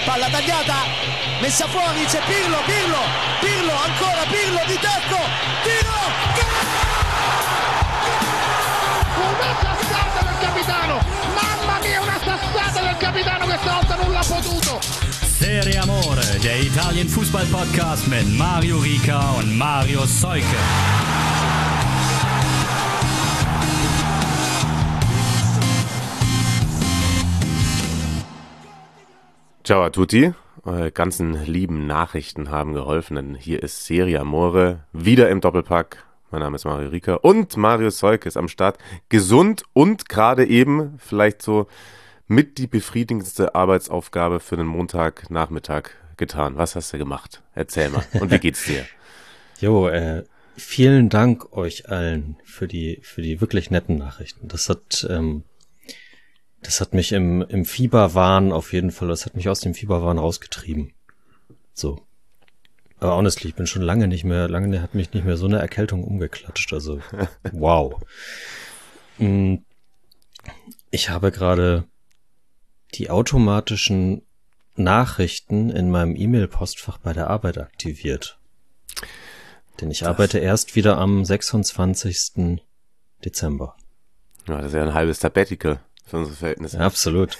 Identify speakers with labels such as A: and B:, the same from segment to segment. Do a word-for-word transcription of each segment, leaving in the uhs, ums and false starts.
A: palla tagliata, messa fuori, c'è Pirlo, Pirlo, Pirlo, ancora Pirlo di tacco, tiro,
B: una sassata del capitano, mamma mia, una sassata del capitano, questa volta non l'ha potuto.
C: Serie Amore, der Italien-Fußball-Podcast mit Mario Rica und Mario Seuke.
D: Ciao a tutti, eure ganzen lieben Nachrichten haben geholfen, denn hier ist Serie Amore, wieder im Doppelpack. Mein Name ist Mario Rica und Mario Seuke ist am Start, gesund und gerade eben vielleicht so mit die befriedigendste Arbeitsaufgabe für den Montagnachmittag getan. Was hast du gemacht? Erzähl mal. Und wie geht's dir?
E: Jo, äh, vielen Dank euch allen für die für die wirklich netten Nachrichten. Das hat ähm, das hat mich im im Fieberwahn auf jeden Fall, das hat mich aus dem Fieberwahn rausgetrieben. So. Aber honestly, ich bin schon lange nicht mehr, lange hat mich nicht mehr so eine Erkältung umgeklatscht. Also, wow. Ich habe gerade die automatischen Nachrichten in meinem E-Mail-Postfach bei der Arbeit aktiviert. Denn ich das arbeite erst wieder am sechsundzwanzigsten Dezember.
D: Ja, das ist ja ein halbes Sabbatical für unsere Verhältnisse.
E: Ja, absolut.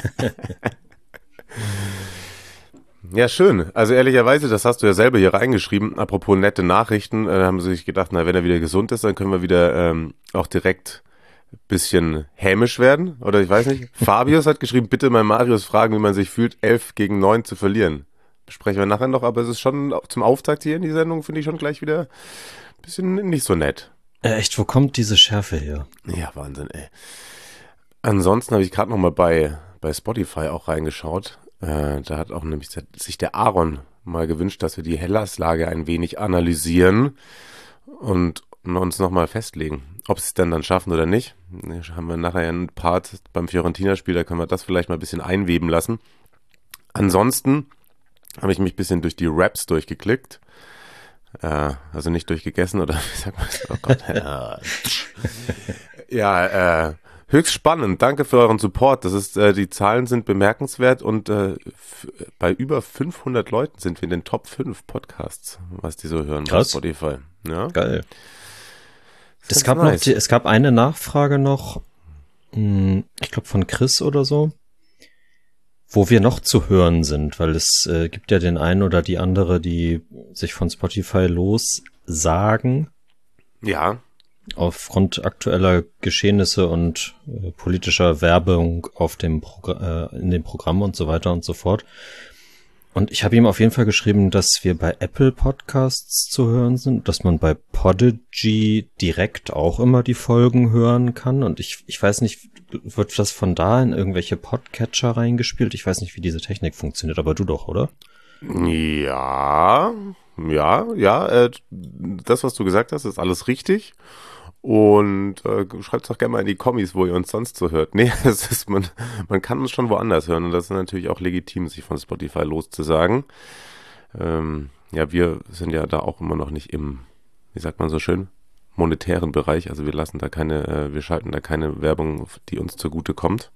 D: Ja, schön. Also ehrlicherweise, das hast du ja selber hier reingeschrieben. Apropos nette Nachrichten, äh, haben sie sich gedacht, na, wenn er wieder gesund ist, dann können wir wieder ähm, auch direkt ein bisschen hämisch werden. Oder ich weiß nicht. Fabius hat geschrieben, bitte mal Marius fragen, wie man sich fühlt, elf gegen neun zu verlieren. Besprechen wir nachher noch, aber es ist schon zum Auftakt hier in die Sendung, finde ich schon gleich wieder ein bisschen nicht so nett.
E: Äh, echt, wo kommt diese Schärfe her?
D: Ja, Wahnsinn, ey. Ansonsten habe ich gerade noch mal bei, bei Spotify auch reingeschaut. Äh, da hat auch nämlich sich der Aaron mal gewünscht, dass wir die Hellas-Lage ein wenig analysieren und uns nochmal festlegen, ob sie es denn dann schaffen oder nicht. Da haben wir nachher einen Part beim Fiorentina-Spiel, da können wir das vielleicht mal ein bisschen einweben lassen. Ansonsten habe ich mich ein bisschen durch die Raps durchgeklickt. Äh, also nicht durchgegessen oder wie sagt man das? Oh Gott. ja, äh, höchst spannend. Danke für euren Support. Das ist, äh, die Zahlen sind bemerkenswert und äh, f- bei über fünfhundert Leuten sind wir in den Top fünf Podcasts, was die so hören bei Spotify. Ja?
E: Geil. Es gab nice. noch, die, es gab eine Nachfrage noch, mh, ich glaube von Chris oder so, wo wir noch zu hören sind, weil es äh, gibt ja den einen oder die andere, die sich von Spotify lossagen.
D: Ja.
E: Aufgrund aktueller Geschehnisse und äh, politischer Werbung auf dem Progr- äh, in dem Programm und so weiter und so fort. Und ich habe ihm auf jeden Fall geschrieben, dass wir bei Apple Podcasts zu hören sind, dass man bei Podigy direkt auch immer die Folgen hören kann. Und ich ich weiß nicht, wird das von da in irgendwelche Podcatcher reingespielt? Ich weiß nicht, wie diese Technik funktioniert, aber du doch, oder?
D: Ja, ja, ja. Äh, das, was du gesagt hast, ist alles richtig. Und äh, schreibt doch gerne mal in die Kommis, wo ihr uns sonst so hört. Nee, es ist, man, man kann uns schon woanders hören und das ist natürlich auch legitim, sich von Spotify loszusagen. Ähm, ja, wir sind ja da auch immer noch nicht im, wie sagt man so schön, monetären Bereich. Also wir lassen da keine, äh, wir schalten da keine Werbung, die uns zugute kommt.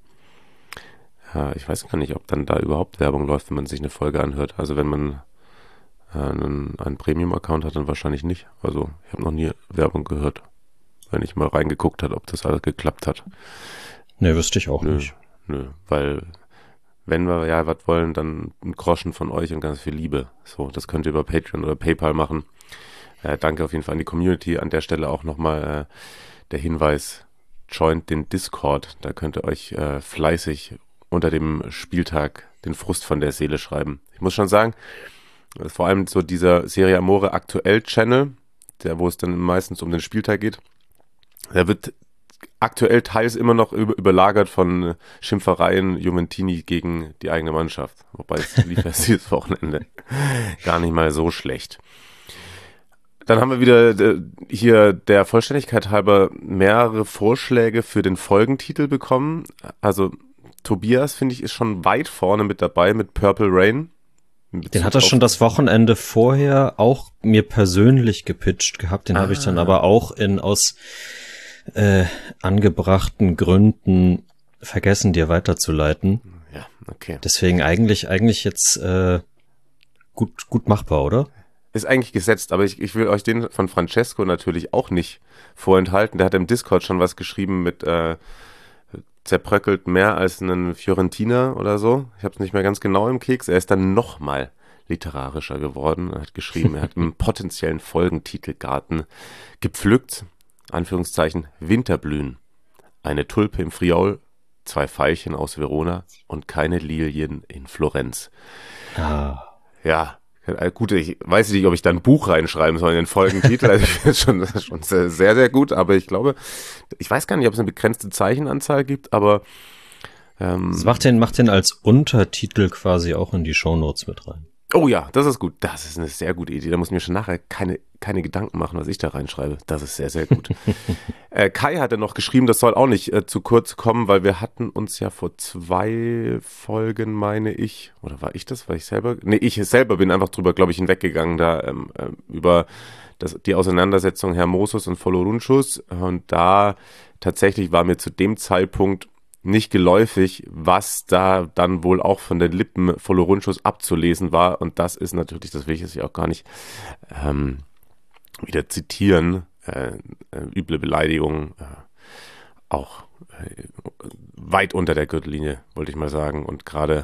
D: Ja, ich weiß gar nicht, ob dann da überhaupt Werbung läuft, wenn man sich eine Folge anhört. Also wenn man äh, einen, einen Premium-Account hat, dann wahrscheinlich nicht. Also ich habe noch nie Werbung gehört. Wenn ich mal reingeguckt hat, ob das alles geklappt hat.
E: Nee, wüsste ich auch
D: nö,
E: nicht.
D: Nö, weil wenn wir ja was wollen, dann ein Groschen von euch und ganz viel Liebe. So, das könnt ihr über Patreon oder PayPal machen. Äh, danke auf jeden Fall an die Community. An der Stelle auch nochmal äh, der Hinweis, joint den Discord. Da könnt ihr euch äh, fleißig unter dem Spieltag den Frust von der Seele schreiben. Ich muss schon sagen, vor allem so dieser Serie Amore aktuell Channel, der, wo es dann meistens um den Spieltag geht, der wird aktuell teils immer noch über, überlagert von Schimpfereien Juventini gegen die eigene Mannschaft. Wobei es lief ja dieses Wochenende gar nicht mal so schlecht. Dann haben wir wieder äh, hier der Vollständigkeit halber mehrere Vorschläge für den Folgentitel bekommen. Also Tobias, finde ich, ist schon weit vorne mit dabei mit Purple Rain.
E: Den hat er schon das Wochenende vorher auch mir persönlich gepitcht gehabt. Den ah. habe ich dann aber auch in aus äh, angebrachten Gründen vergessen, dir weiterzuleiten.
D: Ja, Okay.
E: Deswegen eigentlich, eigentlich jetzt äh, gut, gut machbar, oder?
D: Ist eigentlich gesetzt, aber ich, ich will euch den von Francesco natürlich auch nicht vorenthalten. Der hat im Discord schon was geschrieben mit äh, zerbröckelt mehr als einen Fiorentina oder so. Ich habe es nicht mehr ganz genau im Keks. Er ist dann nochmal literarischer geworden. Er hat geschrieben, er hat im potenziellen Folgentitelgarten gepflückt, Anführungszeichen, Winterblühen, eine Tulpe im Friaul, zwei Veilchen aus Verona und keine Lilien in Florenz.
E: Ah.
D: Ja, gut, ich weiß nicht, ob ich da ein Buch reinschreiben soll in den Folgentitel. Also ich finde es schon, schon sehr, sehr gut, aber ich glaube, ich weiß gar nicht, ob es eine begrenzte Zeichenanzahl gibt, aber ähm,
E: das macht den, macht den als Untertitel quasi auch in die Shownotes mit rein.
D: Oh ja, das ist gut. Das ist eine sehr gute Idee. Da muss ich mir schon nachher keine, keine Gedanken machen, was ich da reinschreibe. Das ist sehr, sehr gut. äh, Kai hatte noch geschrieben, das soll auch nicht äh, zu kurz kommen, weil wir hatten uns ja vor zwei Folgen, meine ich, oder war ich das? War ich selber? Nee, ich selber bin einfach drüber, glaube ich, hinweggegangen, da ähm, äh, über das, die Auseinandersetzung Hermosos und Folorunchus. Und da tatsächlich war mir zu dem Zeitpunkt nicht geläufig, was da dann wohl auch von den Lippen Folorunchus abzulesen war. Und das ist natürlich, das will ich jetzt ja auch gar nicht ähm, wieder zitieren, äh, äh, üble Beleidigung, äh, auch äh, weit unter der Gürtellinie, wollte ich mal sagen. Und gerade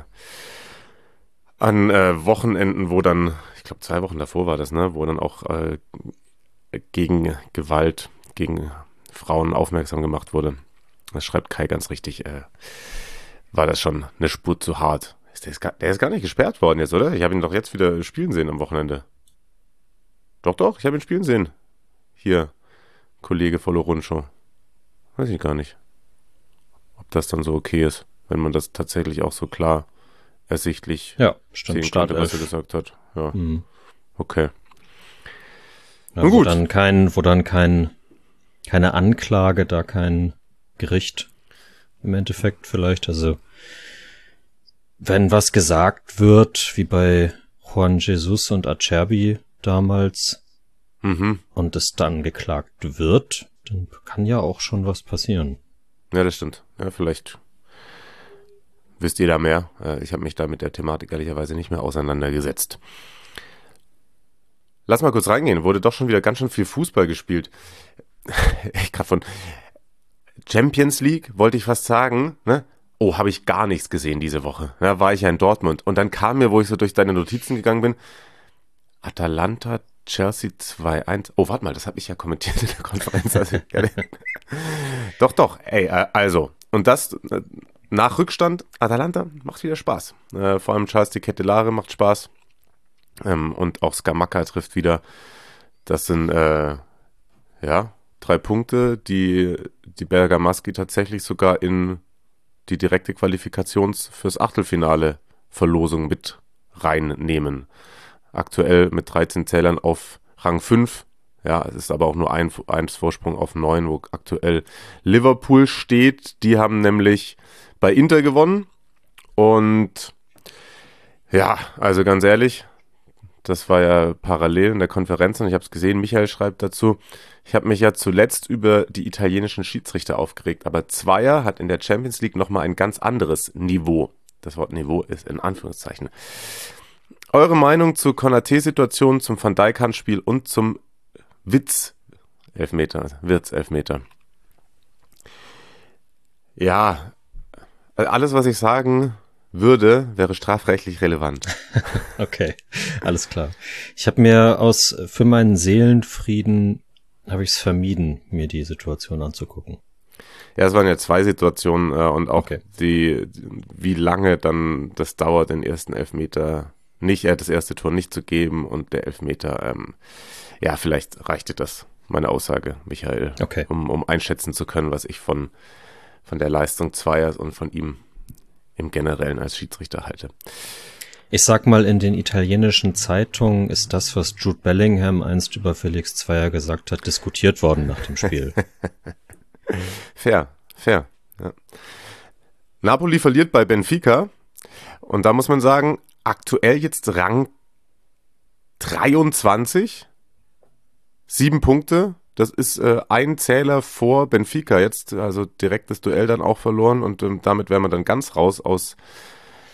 D: an äh, Wochenenden, wo dann, ich glaube zwei Wochen davor war das, ne, wo dann auch äh, gegen Gewalt, gegen Frauen aufmerksam gemacht wurde. Das schreibt Kai ganz richtig, äh, war das schon eine Spur zu hart. Der ist, gar, der ist gar nicht gesperrt worden jetzt, oder? Ich habe ihn doch jetzt wieder spielen sehen am Wochenende. Doch, doch, ich habe ihn spielen sehen. Hier, Kollege Foloruncho. Weiß ich gar nicht, ob das dann so okay ist, wenn man das tatsächlich auch so klar ersichtlich
E: ja, stimmt,
D: sehen konnte, was er gesagt hat. Ja,
E: mhm.
D: Okay.
E: Ja,
D: Nun gut.
E: Wo dann kein, wo dann kein, keine Anklage, da kein Gericht im Endeffekt vielleicht. Also wenn was gesagt wird, wie bei Juan Jesus und Acerbi damals,
D: Mhm.
E: und es dann geklagt wird, dann kann ja auch schon was passieren.
D: Ja, das stimmt. Ja, vielleicht wisst ihr da mehr. Ich habe mich da mit der Thematik ehrlicherweise nicht mehr auseinandergesetzt. Lass mal kurz reingehen. Wurde doch schon wieder ganz schön viel Fußball gespielt. Ich gerade von Champions League, wollte ich fast sagen, ne? Oh, habe ich gar nichts gesehen diese Woche. Da war ich ja in Dortmund. Und dann kam mir, wo ich so durch deine Notizen gegangen bin, Atalanta, Chelsea zwei eins. Oh, warte mal, das habe ich ja kommentiert in der Konferenz. Also, ja, doch, doch. Ey, äh, also. Und das äh, nach Rückstand, Atalanta macht wieder Spaß. Äh, vor allem Charles de Kettelare macht Spaß. Ähm, und auch Scamacca trifft wieder. Das sind, äh, ja, drei Punkte, die die Bergamaschi tatsächlich sogar in die direkte Qualifikations- fürs Achtelfinale Verlosung mit reinnehmen. Aktuell mit dreizehn Zählern auf Rang fünf. Ja, es ist aber auch nur ein, ein Vorsprung auf neun, wo aktuell Liverpool steht. Die haben nämlich bei Inter gewonnen. Und ja, also ganz ehrlich, das war ja parallel in der Konferenz und ich habe es gesehen, Michael schreibt dazu, ich habe mich ja zuletzt über die italienischen Schiedsrichter aufgeregt, aber Zweier hat in der Champions League nochmal ein ganz anderes Niveau. Das Wort Niveau ist in Anführungszeichen. Eure Meinung zur Konaté-Situation, zum Van Dijk-Handspiel und zum Witz-Elfmeter, Wirtz-Elfmeter. Ja, alles, was ich sagen würde, wäre strafrechtlich relevant.
E: Okay, alles klar. Ich habe mir aus, für meinen Seelenfrieden, habe ich es vermieden, mir die Situation anzugucken.
D: Ja, es waren ja zwei Situationen äh, und auch
E: Okay.
D: die, wie lange dann das dauert, den ersten Elfmeter nicht, äh, das erste Tor nicht zu geben und der Elfmeter, ähm, ja, vielleicht reichte das, meine Aussage, Michael,
E: Okay.
D: um, um einschätzen zu können, was ich von, von der Leistung Zweiers und von ihm im Generellen als Schiedsrichter halte.
E: Ich sag mal, in den italienischen Zeitungen ist das, was Jude Bellingham einst über Felix Zweier gesagt hat, diskutiert worden nach dem Spiel.
D: Fair, fair. Ja. Napoli verliert bei Benfica und da muss man sagen, aktuell jetzt Rang dreiundzwanzig, sieben Punkte, das ist äh, ein Zähler vor Benfica jetzt, also direkt das Duell dann auch verloren und ähm, damit wäre man dann ganz raus aus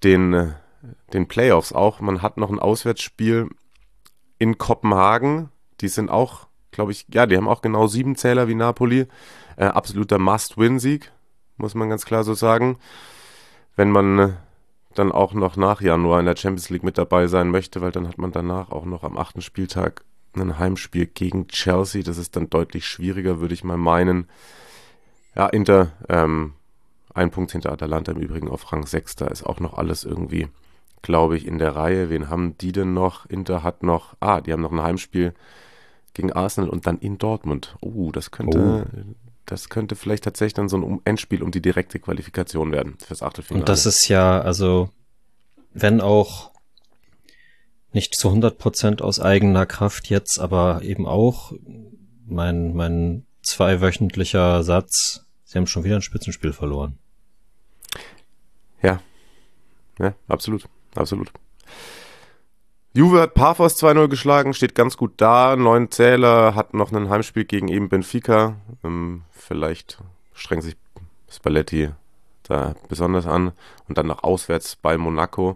D: den, den Playoffs auch. Man hat noch ein Auswärtsspiel in Kopenhagen. Die sind auch, glaube ich, ja, die haben auch genau sieben Zähler wie Napoli. Äh, absoluter Must-Win-Sieg, muss man ganz klar so sagen. Wenn man äh, dann auch noch nach Januar in der Champions League mit dabei sein möchte, weil dann hat man danach auch noch am achten Spieltag ein Heimspiel gegen Chelsea. Das ist dann deutlich schwieriger, würde ich mal meinen. Ja, Inter, ähm, ein Punkt hinter Atalanta im Übrigen auf Rang sechs. Da ist auch noch alles irgendwie, glaube ich, in der Reihe. Wen haben die denn noch? Inter hat noch, ah, die haben noch ein Heimspiel gegen Arsenal und dann in Dortmund. Oh, das könnte, oh. das könnte vielleicht tatsächlich dann so ein Endspiel um die direkte Qualifikation werden fürs Achtelfinale.
E: Und das ist ja, also, wenn auch nicht zu hundert Prozent aus eigener Kraft jetzt, aber eben auch mein, mein zweiwöchentlicher Satz, sie haben schon wieder ein Spitzenspiel verloren.
D: Ja, ja, absolut, absolut. Juve hat Paphos zwei null geschlagen, steht ganz gut da, neun Zähler, hat noch ein Heimspiel gegen eben Benfica. Ähm, vielleicht strengt sich Spalletti da besonders an. Und dann noch auswärts bei Monaco.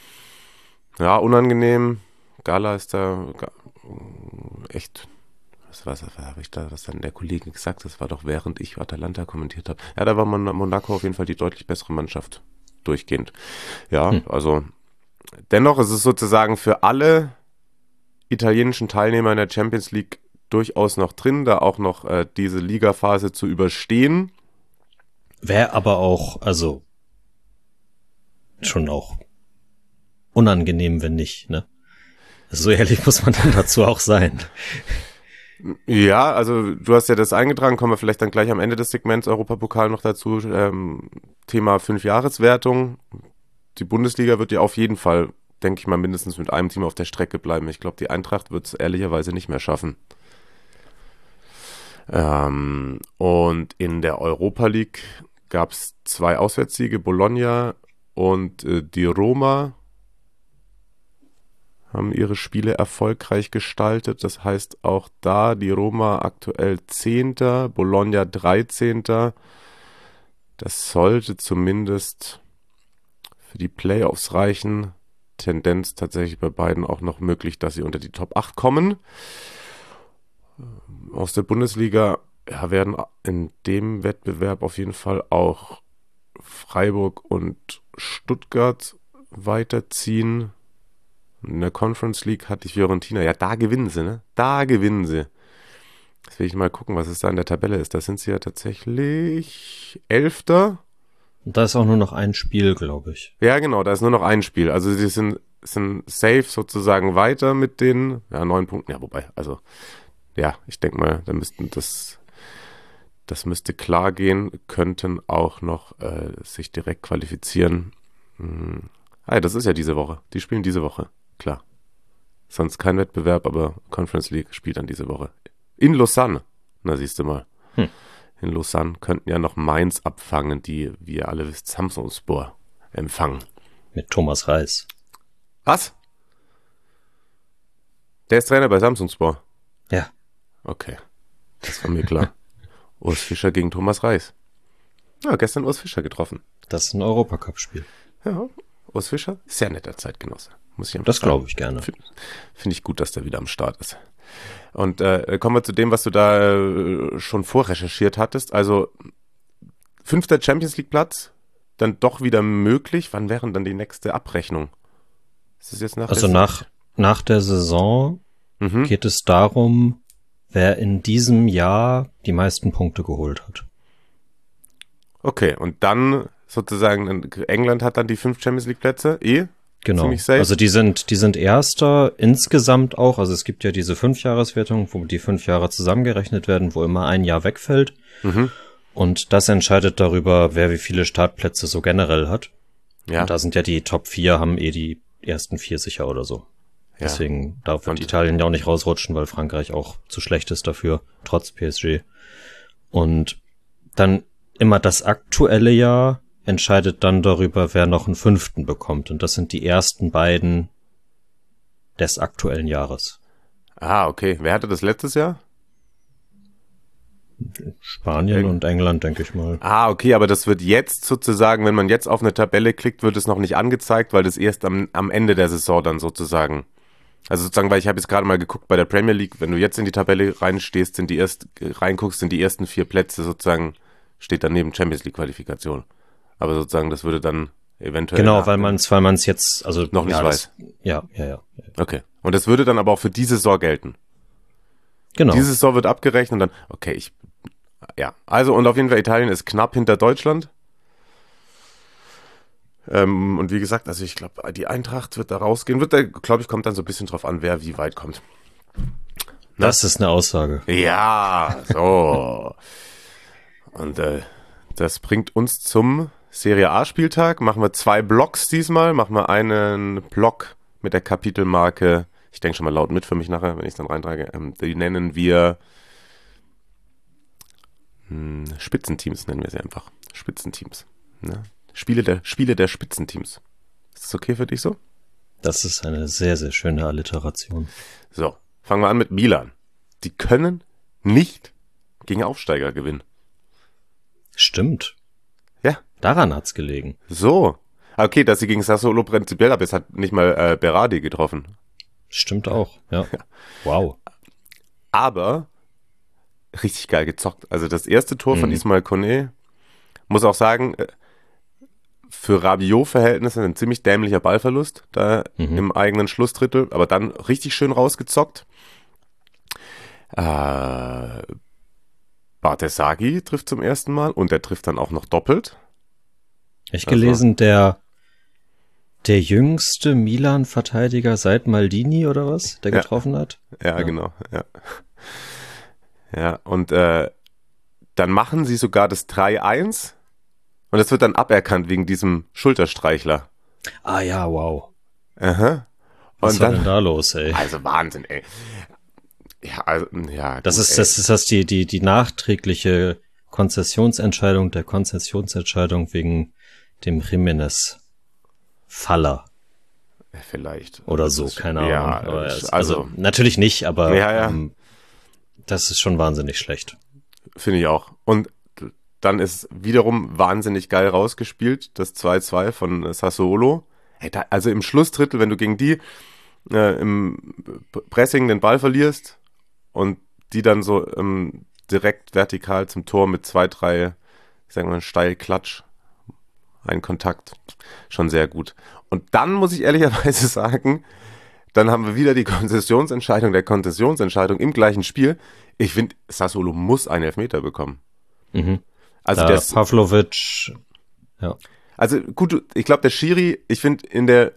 D: Ja, unangenehm. Gala ist da echt, was, was, was habe ich da, was dann der Kollege gesagt, das war doch während ich Atalanta kommentiert habe. Ja, da war Monaco auf jeden Fall die deutlich bessere Mannschaft durchgehend. Ja, hm. also dennoch ist es sozusagen für alle italienischen Teilnehmer in der Champions League durchaus noch drin, da auch noch äh, diese Ligaphase zu überstehen.
E: Wäre aber auch, also schon auch unangenehm, wenn nicht, ne? So ehrlich muss man dann dazu auch sein.
D: Ja, also du hast ja das eingetragen, kommen wir vielleicht dann gleich am Ende des Segments Europapokal noch dazu. Ähm, Thema Fünfjahreswertung. Die Bundesliga wird ja auf jeden Fall, denke ich mal, mindestens mit einem Team auf der Strecke bleiben. Ich glaube, die Eintracht wird es ehrlicherweise nicht mehr schaffen. Ähm, und in der Europa League gab es zwei Auswärtssiege, Bologna und äh, die Roma haben ihre Spiele erfolgreich gestaltet. Das heißt auch da die Roma aktuell Zehnter, Bologna Dreizehnter. Das sollte zumindest für die Playoffs reichen. Tendenz tatsächlich bei beiden auch noch möglich, dass sie unter die Top acht kommen. Aus der Bundesliga ja, werden in dem Wettbewerb auf jeden Fall auch Freiburg und Stuttgart weiterziehen. In der Conference League hat die Fiorentina, ja, da gewinnen sie, ne? Da gewinnen sie. Jetzt will ich mal gucken, was es da in der Tabelle ist. Da sind sie ja tatsächlich Elfter.
E: Und da ist auch nur noch ein Spiel, glaube ich.
D: Ja, genau, da ist nur noch ein Spiel. Also sie sind, sind safe sozusagen weiter mit den ja, neun Punkten. Ja, wobei, also ja, ich denke mal, da müssten das, das müsste klar gehen, könnten auch noch äh, sich direkt qualifizieren. Hm. Ah, ja, das ist ja diese Woche. Die spielen diese Woche, klar. Sonst kein Wettbewerb, aber Conference League spielt dann diese Woche. In Lausanne, na siehst du mal. Hm. In Lausanne könnten ja noch Mainz abfangen, die, wie ihr alle wisst, Samsunspor empfangen.
E: Mit Thomas Reis.
D: Was? Der ist Trainer bei Samsunspor?
E: Ja.
D: Okay, das war mir klar. Urs Fischer gegen Thomas Reis. Ja, gestern Urs Fischer getroffen.
E: Das ist ein Europacup-Spiel.
D: Ja, Urs Fischer, sehr netter Zeitgenosse. Muss ich
E: das glaube ich gerne.
D: Finde find ich gut, dass der wieder am Start ist. Und äh, kommen wir zu dem, was du da äh, schon vorrecherchiert hattest. Also fünfter Champions League Platz, dann doch wieder möglich. Wann wäre dann die nächste Abrechnung? Ist das jetzt nach
E: also nach, nach der Saison mhm. geht es darum, wer in diesem Jahr die meisten Punkte geholt hat.
D: Okay, und dann sozusagen, England hat dann die fünf Champions League Plätze, eh?
E: Genau, also die sind, die sind Erster insgesamt auch, also es gibt ja diese Fünfjahreswertung, wo die fünf Jahre zusammengerechnet werden, wo immer ein Jahr wegfällt mhm. und das entscheidet darüber, wer wie viele Startplätze so generell hat. Ja. Und da sind ja die Top vier, haben eh die ersten vier sicher oder so. Ja. Deswegen darf und Italien ja auch nicht rausrutschen, weil Frankreich auch zu schlecht ist dafür, trotz P S G. Und dann immer das aktuelle Jahr entscheidet dann darüber, wer noch einen fünften bekommt. Und das sind die ersten beiden des aktuellen Jahres.
D: Ah, okay. Wer hatte das letztes Jahr?
E: Spanien und England, denke ich mal.
D: Ah, okay, aber das wird jetzt sozusagen, wenn man jetzt auf eine Tabelle klickt, wird es noch nicht angezeigt, weil das erst am, am Ende der Saison dann sozusagen, also sozusagen, weil ich habe jetzt gerade mal geguckt bei der Premier League, wenn du jetzt in die Tabelle reinstehst, sind die erst, reinguckst, sind die ersten vier Plätze sozusagen, steht daneben Champions League Qualifikation. Aber sozusagen, das würde dann eventuell...
E: Genau, weil man es weil man es jetzt, also...
D: Noch nicht
E: ja,
D: weiß.
E: Das, ja, ja, ja.
D: Okay. Und das würde dann aber auch für diese Saison gelten.
E: Genau.
D: Diese Saison wird abgerechnet und dann, okay, ich, ja, also und auf jeden Fall Italien ist knapp hinter Deutschland. Ähm, und wie gesagt, also ich glaube, die Eintracht wird da rausgehen. Wird da, glaube ich, kommt dann so ein bisschen drauf an, wer wie weit kommt. Na?
E: Das ist eine Aussage.
D: Ja, so. Und äh, das bringt uns zum Serie A-Spieltag. Machen wir zwei Blocks diesmal. Machen wir einen Block mit der Kapitelmarke, ich denke schon mal laut mit für mich nachher, wenn ich es dann reintrage, ähm, die nennen wir hm, Spitzenteams, nennen wir sie einfach. Spitzenteams. Ne? Spiele der, Spiele der Spitzenteams. Ist das okay für dich so?
E: Das ist eine sehr, sehr schöne Alliteration.
D: So, fangen wir an mit Milan. Die können nicht gegen Aufsteiger gewinnen.
E: Stimmt.
D: Ja.
E: Daran hat's gelegen.
D: So. Okay, dass sie gegen Sassuolo prinzipiell, aber es hat nicht mal äh, Berardi getroffen.
E: Stimmt auch, ja. Wow.
D: Aber richtig geil gezockt. Also das erste Tor
E: Mhm.
D: von Ismail Koné, muss auch sagen, äh, für Rabiot-Verhältnisse ein ziemlich dämlicher Ballverlust, da
E: Mhm.
D: im eigenen Schlussdrittel, aber dann richtig schön rausgezockt. Äh, Bartesaghi trifft zum ersten Mal und der trifft dann auch noch doppelt.
E: Ich
D: Also-
E: gelesen, der der jüngste Milan-Verteidiger seit Maldini oder was, der
D: Ja.
E: getroffen hat.
D: Ja,
E: Ja.
D: genau. Ja, ja und äh, dann machen sie sogar das drei eins und das wird dann aberkannt wegen diesem Schulterstreichler.
E: Ah ja, wow.
D: Aha.
E: Was
D: Und
E: war
D: dann,
E: denn da los, ey?
D: also Wahnsinn, ey. Ja, also, ja.
E: Das
D: gut,
E: ist,
D: ey.
E: das ist das die, die, die nachträgliche Konzessionsentscheidung der Konzessionsentscheidung wegen dem Jimenez-Faller
D: Vielleicht.
E: oder so,
D: Das ist-
E: keine Ahnung.
D: Ja,
E: aber es,
D: also,
E: also, natürlich nicht, aber
D: Ja, ja.
E: Ähm, das ist schon wahnsinnig schlecht.
D: finde ich auch. Und dann ist wiederum wahnsinnig geil rausgespielt, das zwei zwei von Sassuolo. Hey, da, also im Schlussdrittel, wenn du gegen die äh, im Pressing den Ball verlierst und die dann so ähm, direkt vertikal zum Tor mit zwei, drei, ich sag mal, steil Klatsch, ein Kontakt, schon sehr gut. Und dann muss ich ehrlicherweise sagen, dann haben wir wieder die Konzessionsentscheidung der Konzessionsentscheidung im gleichen Spiel. Ich finde, Sassuolo muss einen Elfmeter bekommen.
E: Mhm.
D: Also,
E: Da
D: der,
E: Pavlovic, ja.
D: also gut, du- ich glaube, der Schiri, ich finde in der,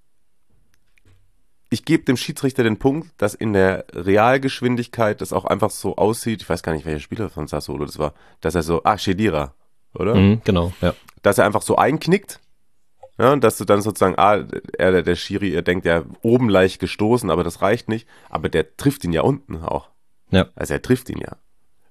D: ich gebe dem Schiedsrichter den Punkt, dass in der Realgeschwindigkeit das auch einfach so aussieht, ich weiß gar nicht, welcher Spieler von Sassuolo das war, dass er so, ah, Khedira, oder?
E: Mhm, genau, ja.
D: Dass er einfach so einknickt, ja, und dass du dann sozusagen, ah, er, der, der Schiri, er denkt, er oben leicht gestoßen, aber das reicht nicht, aber der trifft ihn ja unten auch.
E: Ja.
D: Also er trifft ihn ja.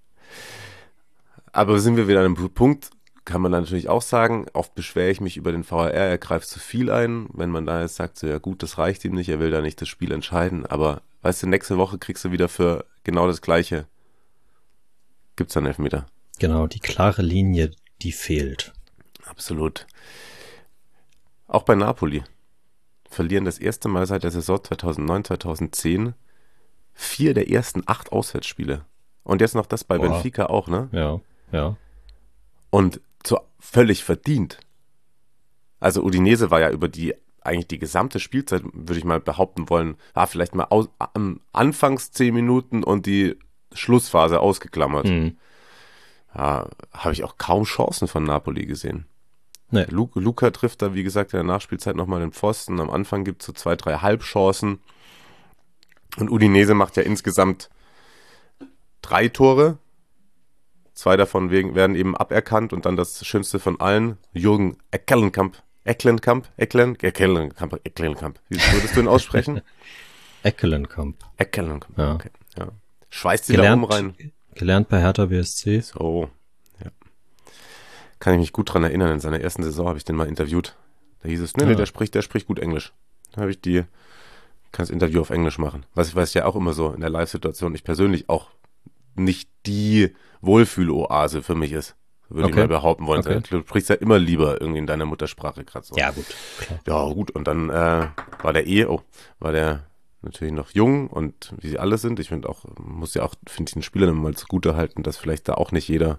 D: Aber sind wir wieder an einem Punkt, kann man natürlich auch sagen, oft beschwere ich mich über den V A R, er greift zu viel ein, wenn man da jetzt sagt, so ja gut, das reicht ihm nicht, er will da nicht das Spiel entscheiden, aber weißt du, nächste Woche kriegst du wieder für genau das Gleiche, gibt's dann Elfmeter.
E: Genau, die klare Linie, die fehlt.
D: Absolut. Auch bei Napoli verlieren das erste Mal seit der Saison zweitausendneun, zweitausendzehn vier der ersten acht Auswärtsspiele. Und jetzt noch das bei
E: Boah.
D: Benfica auch, ne?
E: Ja, ja.
D: Und zu, völlig verdient. Also Udinese war ja über die, eigentlich die gesamte Spielzeit, würde ich mal behaupten wollen, war vielleicht mal aus, am Anfangs zehn Minuten und die Schlussphase ausgeklammert.
E: Mhm.
D: Ja, habe ich auch kaum Chancen von Napoli gesehen.
E: Nee.
D: Lu- Luca trifft da, wie gesagt, in der Nachspielzeit nochmal den Pfosten. Am Anfang gibt es so zwei, drei Halbchancen. Und Udinese macht ja insgesamt drei Tore. Zwei davon wegen, werden eben aberkannt und dann das Schönste von allen, Jürgen Eckelenkamp. Eckelenkamp? Ecklen? Eckelenkamp. Eckelenkamp. Wie würdest du ihn aussprechen?
E: Eckelenkamp.
D: Eckelenkamp.
E: Ja.
D: Okay. Ja. Schweißt sie da oben rein.
E: Gelernt bei Hertha B S C.
D: So, ja. Kann ich mich gut dran erinnern, in seiner ersten Saison habe ich den mal interviewt. Da hieß es, nee, nee,
E: Ja.
D: der spricht, der spricht gut Englisch. Da habe ich die, kann das Interview auf Englisch machen. Was ich weiß ja auch immer so in der Live-Situation, ich persönlich auch nicht die Wohlfühloase für mich ist. Würde okay. ich mal behaupten wollen. Okay. Du sprichst ja immer lieber irgendwie in deiner Muttersprache gerade so.
E: Ja, gut. Klar.
D: Ja, gut. Und dann äh, war der eh, oh, war der natürlich noch jung und wie sie alle sind. Ich finde auch, muss ja auch, finde ich, den Spielern mal zugute halten, dass vielleicht da auch nicht jeder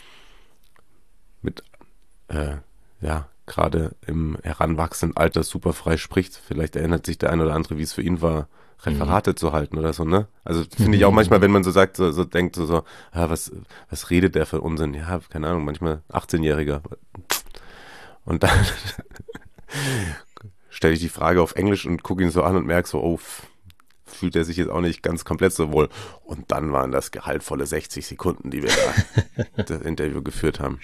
D: mit, äh, ja, gerade im heranwachsenden Alter super frei spricht. Vielleicht erinnert sich der ein oder andere, wie es für ihn war, Referate mhm. zu halten oder so, ne? Also finde ich auch manchmal, wenn man so sagt, so, so denkt, so, so ah, was, was redet der für Unsinn? Ja, keine Ahnung, manchmal achtzehnjähriger. Und dann stelle ich die Frage auf Englisch und gucke ihn so an und merke so, oh, fühlt er sich jetzt auch nicht ganz komplett so wohl. Und dann waren das gehaltvolle sechzig Sekunden, die wir da das Interview geführt haben.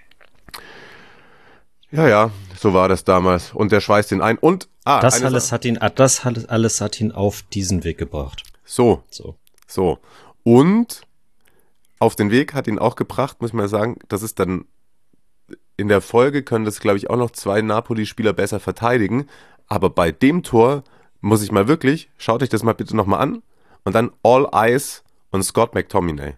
D: Ja, ja, so war das damals. Und der schweißt ihn ein. Und ah,
E: das alles hat ihn, das alles hat ihn auf diesen Weg gebracht.
D: So, so, so. Und auf den Weg hat ihn auch gebracht, muss ich mal sagen, das ist dann in der Folge können das, glaube ich, auch noch zwei Napoli-Spieler besser verteidigen. Aber bei dem Tor muss ich mal wirklich, schaut euch das mal bitte nochmal an. Und dann All Eyes on Scott McTominay.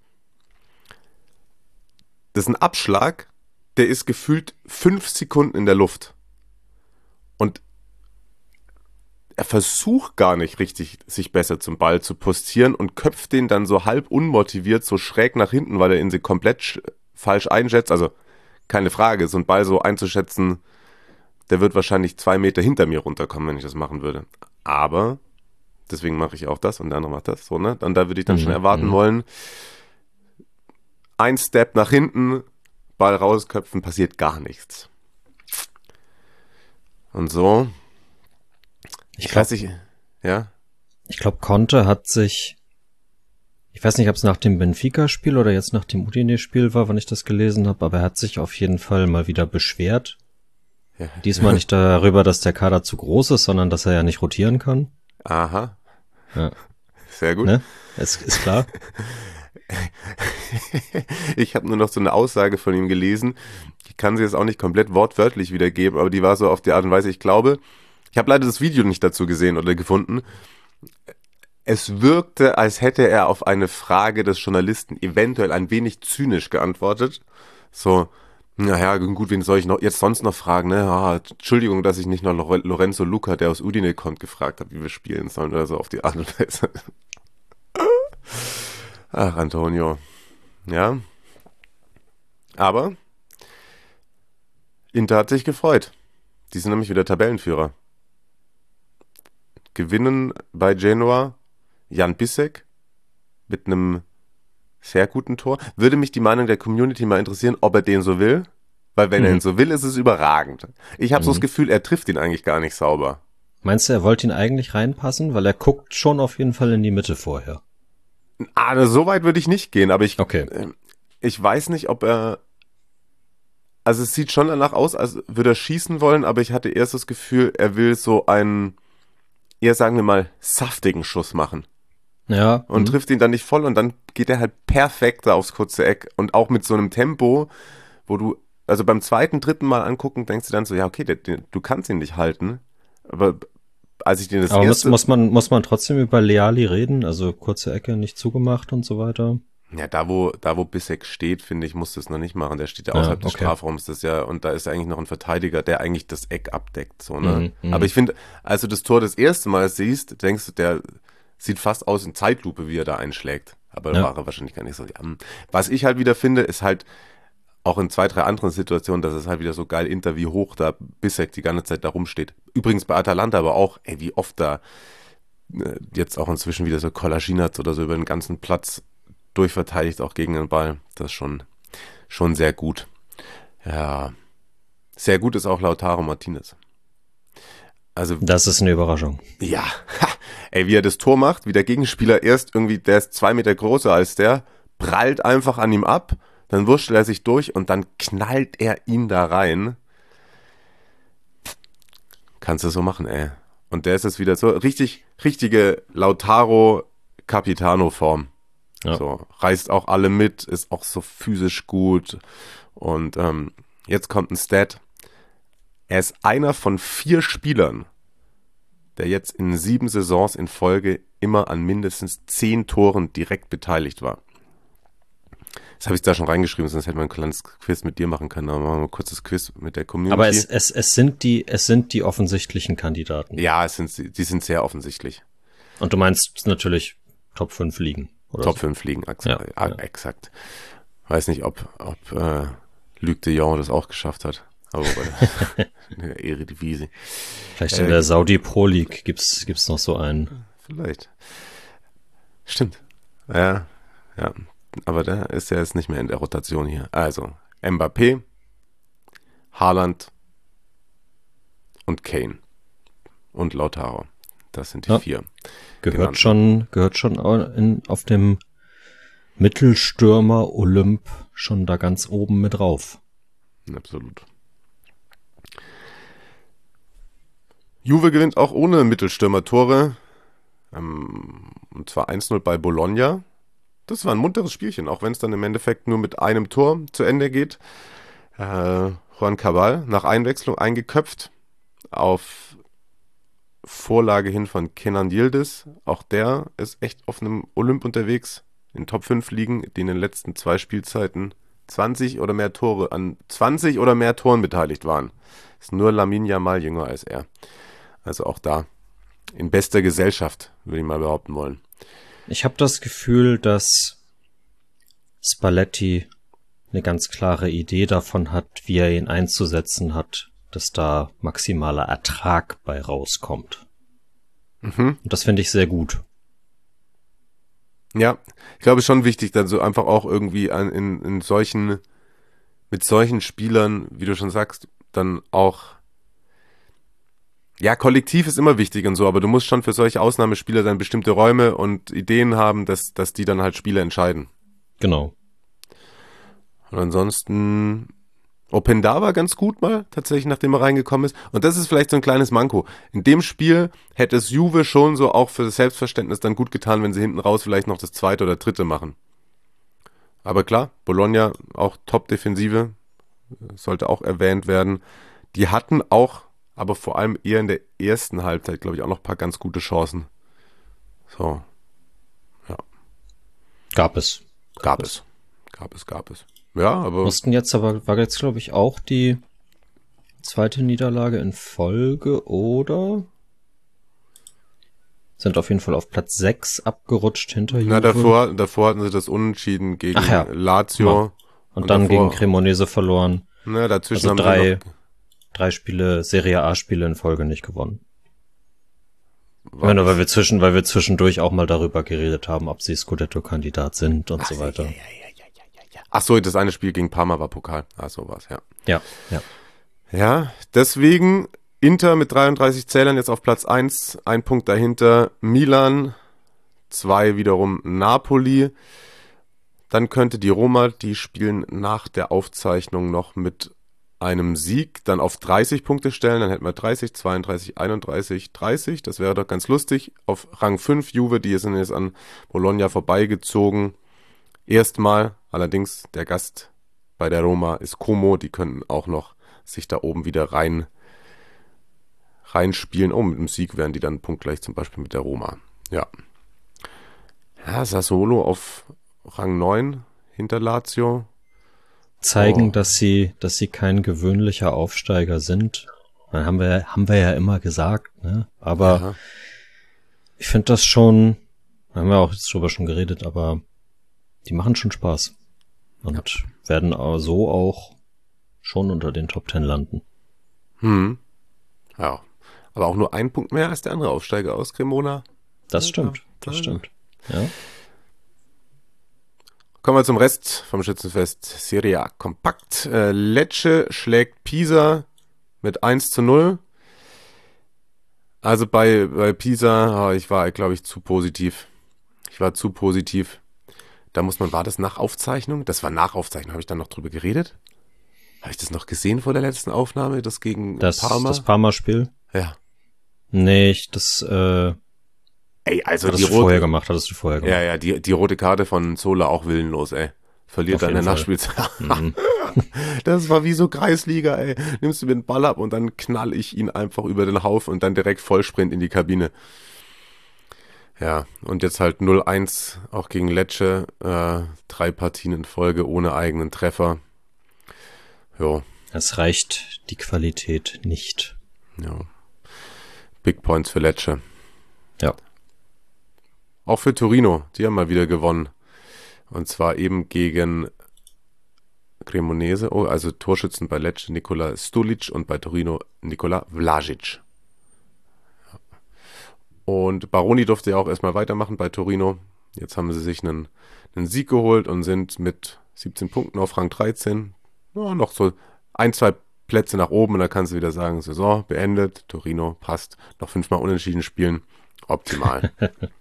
D: Das ist ein Abschlag, der ist gefühlt fünf Sekunden in der Luft. Und er versucht gar nicht richtig, sich besser zum Ball zu postieren und köpft den dann so halb unmotiviert so schräg nach hinten, weil er ihn sie komplett sch- falsch einschätzt. Also keine Frage, so ein Ball so einzuschätzen, der wird wahrscheinlich zwei Meter hinter mir runterkommen, wenn ich das machen würde. Aber deswegen mache ich auch das und der andere macht das. So, ne? Und da würde ich dann mhm. schon erwarten mhm. wollen, ein Step nach hinten, Ball rausköpfen, passiert gar nichts. Und so, ich, ich glaub, weiß nicht, ja?
E: Ich glaube, Conte hat sich, ich weiß nicht, ob es nach dem Benfica-Spiel oder jetzt nach dem Udine-Spiel war, wann ich das gelesen habe, aber er hat sich auf jeden Fall mal wieder beschwert. Ja. Diesmal nicht darüber, dass der Kader zu groß ist, sondern dass er ja nicht rotieren kann.
D: Aha.
E: Ja.
D: Sehr gut.
E: Ne? Es ist klar.
D: Ich habe nur noch so eine Aussage von ihm gelesen. Ich kann sie jetzt auch nicht komplett wortwörtlich wiedergeben, aber die war so auf die Art und Weise, ich glaube, ich habe leider das Video nicht dazu gesehen oder gefunden. Es wirkte, als hätte er auf eine Frage des Journalisten eventuell ein wenig zynisch geantwortet. So, naja, gut, wen soll ich noch jetzt sonst noch fragen? Ne? Ah, Entschuldigung, dass ich nicht noch Lorenzo Luca, der aus Udine kommt, gefragt habe, wie wir spielen sollen oder so auf die Art und Weise. Ach, Antonio. Ja. Aber Inter hat sich gefreut. Die sind nämlich wieder Tabellenführer. Gewinnen bei Genoa Jan Bissek mit einem sehr guten Tor. Würde mich die Meinung der Community mal interessieren, ob er den so will. Weil wenn mhm. er ihn so will, ist es überragend. Ich habe mhm. so das Gefühl, er trifft ihn eigentlich gar nicht sauber.
E: Meinst du, er wollte ihn eigentlich reinpassen? Weil er guckt schon auf jeden Fall in die Mitte vorher.
D: Ah, so weit würde ich nicht gehen, aber ich,
E: okay.
D: äh, ich weiß nicht, ob er, also es sieht schon danach aus, als würde er schießen wollen, aber ich hatte erst das Gefühl, er will so einen, eher sagen wir mal, saftigen Schuss machen.
E: Ja.
D: Und mh. trifft ihn dann nicht voll und dann geht er halt perfekt da aufs kurze Eck und auch mit so einem Tempo, wo du, also beim zweiten, dritten Mal angucken, denkst du dann so, ja okay, der, der, du kannst ihn nicht halten, aber als ich den das
E: Aber
D: erste...
E: muss, muss man muss man trotzdem über Leali reden? Also kurze Ecke nicht zugemacht und so weiter?
D: Ja, da wo da wo Bissek steht, finde ich, muss das noch nicht machen. Der steht ja außerhalb ja, okay. des Strafraums, das ja, und da ist eigentlich noch ein Verteidiger, der eigentlich das Eck abdeckt. So, ne? Mhm, Aber ich finde, als du das Tor das erste Mal siehst, denkst du, der sieht fast aus in Zeitlupe, wie er da einschlägt. Aber ja. war er wahrscheinlich gar nicht so. Ja. Was ich halt wieder finde, ist halt auch in zwei, drei anderen Situationen, dass es halt wieder so geil Inter, wie hoch da Bissek die ganze Zeit da rumsteht. Übrigens bei Atalanta aber auch, ey, wie oft da äh, jetzt auch inzwischen wieder so Kolasinac oder so über den ganzen Platz durchverteidigt, auch gegen den Ball. Das ist schon, schon sehr gut. Ja, sehr gut ist auch Lautaro Martinez. Also,
E: das ist eine Überraschung.
D: Ja, ha, ey, wie er das Tor macht, wie der Gegenspieler erst irgendwie, der ist zwei Meter größer als der, prallt einfach an ihm ab, dann wurschtelt er sich durch und dann knallt er ihn da rein. Kannst du so machen, ey. Und der ist jetzt wieder so richtig, richtige Lautaro Capitano-Form. Ja. So, reißt auch alle mit, ist auch so physisch gut. Und ähm, jetzt kommt ein Stat. Er ist einer von vier Spielern, der jetzt in sieben Saisons in Folge immer an mindestens zehn Toren direkt beteiligt war. Das habe ich da schon reingeschrieben, sonst hätte man ein kleines Quiz mit dir machen können. Aber machen wir mal ein kurzes Quiz mit der Community.
E: Aber es, es, es sind die, es sind die offensichtlichen Kandidaten.
D: Ja, es sind, die sind sehr offensichtlich.
E: Und du meinst natürlich Top fünf Ligen. Oder
D: Top
E: so.
D: fünf Ligen, ex-
E: Ja,
D: ja,
E: ja.
D: exakt. Weiß nicht, ob, ob äh, Luc de Jong das auch geschafft hat. Aber bei der Eredivisie.
E: Vielleicht in
D: Äh,
E: der Saudi Pro League gibt's, gibt's noch so einen.
D: Vielleicht. Stimmt. Ja, ja. Aber der ist ja jetzt nicht mehr in der Rotation hier. Also, Mbappé, Haaland und Kane. Und Lautaro. Das sind die
E: Ja.
D: vier.
E: Gehört
D: genannten.
E: schon, gehört schon in, auf dem Mittelstürmer Olymp schon da ganz oben mit drauf.
D: Absolut. Juve gewinnt auch ohne Mittelstürmer-Tore. Ähm, und zwar eins null bei Bologna. Das war ein munteres Spielchen, auch wenn es dann im Endeffekt nur mit einem Tor zu Ende geht. Äh, Juan Cabal nach Einwechslung eingeköpft. Auf Vorlage hin von Kenan Yildiz. Auch der ist echt auf einem Olymp unterwegs. In Top fünf Ligen, die in den letzten zwei Spielzeiten zwanzig oder mehr Tore, an zwanzig oder mehr Toren beteiligt waren. Ist nur Lamine Yamal jünger als er. Also auch da in bester Gesellschaft, würde ich mal behaupten wollen.
E: Ich habe das Gefühl, dass Spalletti eine ganz klare Idee davon hat, wie er ihn einzusetzen hat, dass da maximaler Ertrag bei rauskommt.
D: Mhm.
E: Und das finde ich sehr gut.
D: Ja, ich glaube schon wichtig, dann so einfach auch irgendwie an, in, in solchen, mit solchen Spielern, wie du schon sagst, dann auch, ja, kollektiv ist immer wichtig und so, aber du musst schon für solche Ausnahmespieler dann bestimmte Räume und Ideen haben, dass, dass die dann halt Spiele entscheiden.
E: Genau.
D: Und ansonsten, Openda war ganz gut mal, tatsächlich, nachdem er reingekommen ist. Und das ist vielleicht so ein kleines Manko. In dem Spiel hätte es Juve schon so auch für das Selbstverständnis dann gut getan, wenn sie hinten raus vielleicht noch das zweite oder dritte machen. Aber klar, Bologna, auch Top-Defensive, sollte auch erwähnt werden. Die hatten auch, aber vor allem eher in der ersten Halbzeit, glaube ich, auch noch ein paar ganz gute Chancen. So, ja.
E: Gab es.
D: Gab es. Gab es, gab es. Ja, aber...
E: Mussten jetzt aber, war jetzt glaube ich auch die zweite Niederlage in Folge, oder? Sind auf jeden Fall auf Platz sechs abgerutscht hinter Juve.
D: Na, davor, davor hatten sie das Unentschieden gegen
E: Ach ja.
D: Lazio.
E: Ja. Und,
D: Und
E: dann
D: davor-
E: gegen Cremonese verloren.
D: Na, dazwischen
E: Also
D: haben sie
E: drei,
D: noch,
E: drei Spiele, Serie A-Spiele in Folge nicht gewonnen.
D: war
E: Ja, nur
D: das-
E: weil wir zwischen, weil wir zwischendurch auch mal darüber geredet haben, ob sie Scudetto-Kandidat sind und
D: Ach,
E: so weiter.
D: Ja, ja, ja, ja, ja, ja, ja. Ach so, das eine Spiel gegen Parma war Pokal. Ah, so war's, ja.
E: Ja, ja.
D: Ja, deswegen Inter mit dreiunddreißig Zählern jetzt auf Platz eins, ein Punkt dahinter Milan, zwei wiederum Napoli. Dann könnte die Roma, die spielen nach der Aufzeichnung noch mit einem Sieg dann auf dreißig Punkte stellen. Dann hätten wir dreißig, zweiunddreißig, einunddreißig, dreißig. Das wäre doch ganz lustig. Auf Rang fünf Juve, die sind jetzt an Bologna vorbeigezogen. Erstmal, allerdings der Gast bei der Roma ist Como. Die könnten auch noch sich da oben wieder rein reinspielen. Oh, mit dem Sieg wären die dann punktgleich zum Beispiel mit der Roma. Ja. Ja, Sassuolo auf Rang neun hinter Lazio.
E: Zeigen,
D: Oh.
E: dass sie, dass sie kein gewöhnlicher Aufsteiger sind. Dann haben wir, haben wir ja immer gesagt, ne? Aber
D: Ja.
E: ich finde das schon, da haben wir auch jetzt drüber schon geredet, aber die machen schon Spaß. Und werden aber so auch schon unter den Top Ten landen.
D: Hm. Ja. Aber auch nur ein Punkt mehr als der andere Aufsteiger aus Cremona.
E: Das
D: Ja,
E: stimmt, das
D: ja.
E: stimmt. Ja.
D: Kommen wir zum Rest vom Schützenfest. Serie A kompakt. Äh, Lecce schlägt Pisa mit eins zu null. Also bei, bei Pisa, oh, ich war, glaube ich, zu positiv. Ich war zu positiv. Da muss man, war das nach Aufzeichnung? Das war nach Aufzeichnung. Habe ich dann noch drüber geredet? Habe ich das noch gesehen vor der letzten Aufnahme? Das gegen
E: Das,
D: Parma?
E: das Parma-Spiel?
D: Ja.
E: Nee, ich, das, äh,
D: Ey, also
E: hattest
D: die
E: du vorher
D: rote,
E: gemacht, hattest du vorher gemacht.
D: ja, ja, die, die rote Karte von Zola auch willenlos, ey. Verliert
E: Auf
D: dann in der
E: jeden
D: Nachspielzeit.
E: Mhm.
D: Das war wie so Kreisliga, ey. Nimmst du mir den Ball ab und dann knall ich ihn einfach über den Haufen und dann direkt Vollsprint in die Kabine. Ja, und jetzt halt null eins auch gegen Lecce, äh, drei Partien in Folge ohne eigenen Treffer. Jo.
E: Es reicht die Qualität nicht.
D: Ja. Big Points für Lecce.
E: Ja.
D: Auch für Torino, die haben mal wieder gewonnen. Und zwar eben gegen Cremonese, oh, also Torschützen bei Lecce Nikola Stulic und bei Torino Nikola Vlasic. Und Baroni durfte ja auch erstmal weitermachen bei Torino. Jetzt haben sie sich einen, einen Sieg geholt und sind mit siebzehn Punkten auf Rang dreizehn. Ja, noch so ein, zwei Plätze nach oben und da kannst du wieder sagen, Saison beendet, Torino passt, noch fünfmal unentschieden spielen, optimal.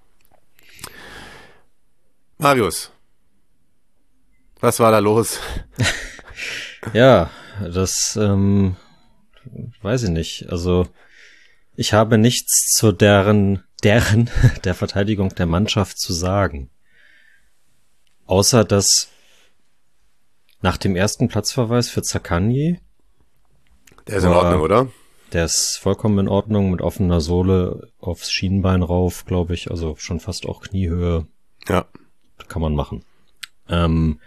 D: Marius, was war da los?
E: Ja, das ähm, weiß ich nicht. Also ich habe nichts zu deren, deren, der Verteidigung der Mannschaft zu sagen. Außer, dass nach dem ersten Platzverweis für Zaccagni,
D: Der ist in Ordnung, oder?
E: der ist vollkommen in Ordnung, mit offener Sohle aufs Schienbein rauf, glaube ich, also schon fast auch Kniehöhe.
D: Ja.
E: Kann man machen. Ähm,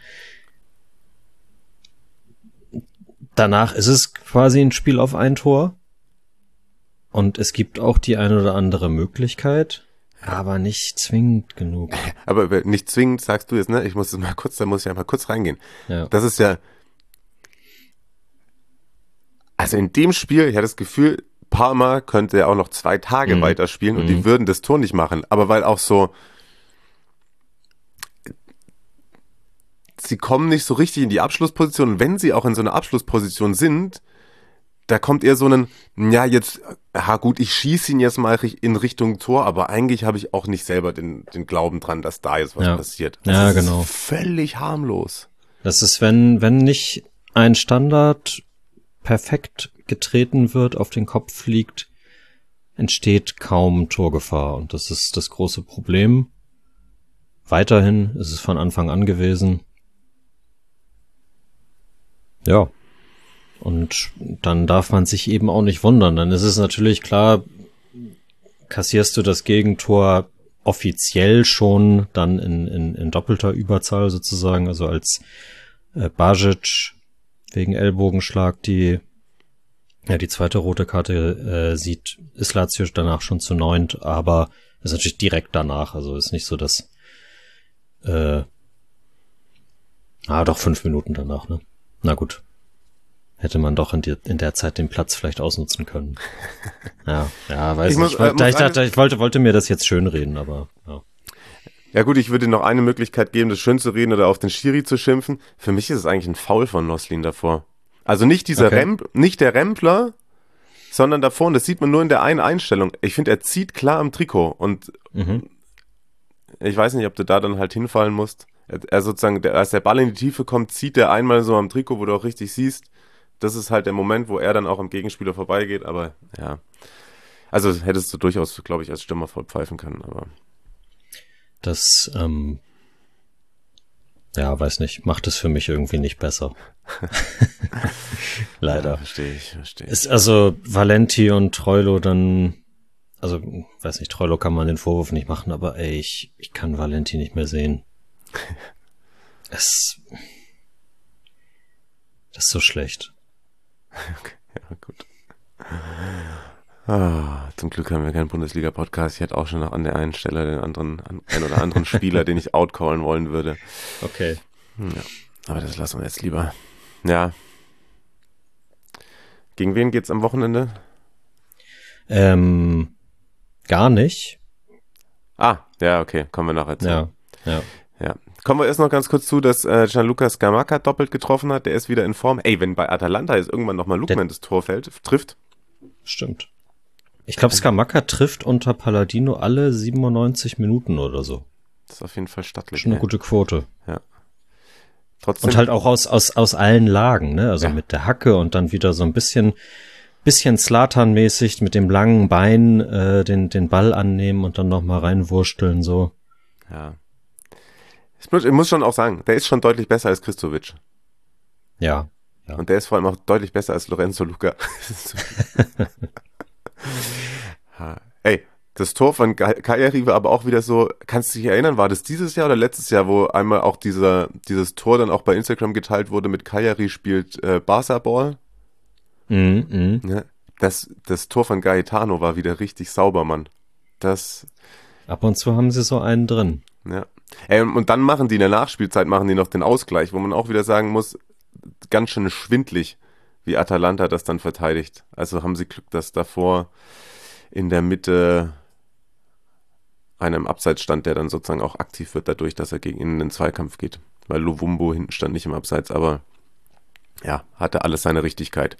E: danach ist es quasi ein Spiel auf ein Tor. Und es gibt auch die eine oder andere Möglichkeit, aber nicht zwingend genug.
D: Aber nicht zwingend, sagst du jetzt, ne? Ich muss es mal kurz, da muss ich einfach kurz reingehen.
E: Ja.
D: Das ist ja, also in dem Spiel, ich hatte das Gefühl, Parma könnte ja auch noch zwei Tage
E: Mhm.
D: weiterspielen und
E: Mhm.
D: die würden das Tor nicht machen. Aber weil auch so, sie kommen nicht so richtig in die Abschlussposition. Und wenn sie auch in so einer Abschlussposition sind, da kommt eher so ein, ja jetzt, ha gut, ich schieße ihn jetzt mal in Richtung Tor, aber eigentlich habe ich auch nicht selber den, den Glauben dran, dass da jetzt was
E: Ja.
D: passiert.
E: Ja,
D: Das
E: genau.
D: ist völlig harmlos.
E: Das ist, wenn, wenn nicht ein Standard perfekt getreten wird, auf den Kopf fliegt, entsteht kaum Torgefahr. Und das ist das große Problem. Weiterhin ist es von Anfang an gewesen. Ja. Und dann darf man sich eben auch nicht wundern. Dann ist es natürlich klar, kassierst du das Gegentor offiziell schon dann in, in, in doppelter Überzahl sozusagen, also als äh, Bajic wegen Ellbogenschlag die ja die zweite rote Karte äh, sieht, ist Lazio danach schon zu neunt, aber ist natürlich direkt danach, also ist nicht so, dass äh, ah doch fünf Minuten danach, ne? Na gut. Hätte man doch in, die, in der Zeit den Platz vielleicht ausnutzen können. Ja, ja, weiß
D: Ich
E: nicht.
D: muss-
E: Ich, wollte,
D: äh, muss
E: ich dachte, ich wollte, wollte mir das jetzt schönreden, aber ja.
D: Ja gut, ich würde noch eine Möglichkeit geben, das schön zu reden oder auf den Schiri zu schimpfen. Für mich ist es eigentlich ein Foul von Noslin davor. Also nicht dieser
E: Okay.
D: Remp, nicht der Rempler, sondern davor, und das sieht man nur in der einen Einstellung. Ich finde, er zieht klar am Trikot und
E: Mhm.
D: ich weiß nicht, ob du da dann halt hinfallen musst. Er, er sozusagen, der, als der Ball in die Tiefe kommt, zieht er einmal so am Trikot, wo du auch richtig siehst. Das ist halt der Moment, wo er dann auch am Gegenspieler vorbeigeht, aber ja. Also hättest du durchaus, glaube ich, als Stürmer voll pfeifen können, aber
E: Das, ähm, ja, weiß nicht, macht es für mich irgendwie nicht besser.
D: ja,
E: Leider.
D: verstehe ich, verstehe ich.
E: Ist also Valenti und Troilo dann, also, weiß nicht, Troilo kann man den Vorwurf nicht machen, aber ey, ich, ich kann Valenti nicht mehr sehen. Es, das ist so schlecht.
D: Ja, gut. Ah, zum Glück haben wir keinen Bundesliga-Podcast. Ich hätte auch schon noch an der einen Stelle den anderen, an, einen oder anderen Spieler, den ich outcallen wollen würde.
E: Okay.
D: Ja, aber das lassen wir jetzt lieber. Ja. Gegen wen geht's am Wochenende?
E: Ähm, gar nicht.
D: Ah, ja, okay, kommen wir nachher zu.
E: Ja, ja.
D: Ja. Kommen wir erst noch ganz kurz zu, dass äh, Gianluca Scamacca doppelt getroffen hat. Der ist wieder in Form. Ey, wenn bei Atalanta jetzt irgendwann nochmal Lukman das Tor fällt, trifft.
E: Stimmt. Ich glaube, Scamacca trifft unter Palladino alle siebenundneunzig Minuten oder so.
D: Das ist auf jeden Fall stattlich.
E: Schon eine
D: ey.
E: gute Quote.
D: Trotzdem.
E: Und halt auch aus, aus, aus allen Lagen, ne? Also
D: Ja.
E: mit der Hacke und dann wieder so ein bisschen, bisschen Zlatan-mäßig mit dem langen Bein äh, den, den Ball annehmen und dann nochmal reinwursteln, so.
D: Ja. Ich muss, ich muss schon auch sagen, der ist schon deutlich besser als Kristovic.
E: Ja. Ja.
D: Und der ist vor allem auch deutlich besser als Lorenzo Luca. Ha. Ey, Das Tor von Cagliari war aber auch wieder so, kannst du dich erinnern, war das dieses Jahr oder letztes Jahr, wo einmal auch dieser, dieses Tor dann auch bei Instagram geteilt wurde mit Cagliari spielt äh, Barca-Ball?
E: Mhm, mh.
D: Ja, das, das Tor von Gaetano war wieder richtig sauber, Mann. Das...
E: Ab und zu haben sie so einen drin.
D: Ja. Ey, und dann machen die in der Nachspielzeit machen die noch den Ausgleich, wo man auch wieder sagen muss, ganz schön schwindlig, wie Atalanta das dann verteidigt. Also haben sie Glück, dass davor in der Mitte einem Abseits stand, der dann sozusagen auch aktiv wird dadurch, dass er gegen ihn in den Zweikampf geht. Weil Luvumbo hinten stand nicht im Abseits, aber ja, hatte alles seine Richtigkeit.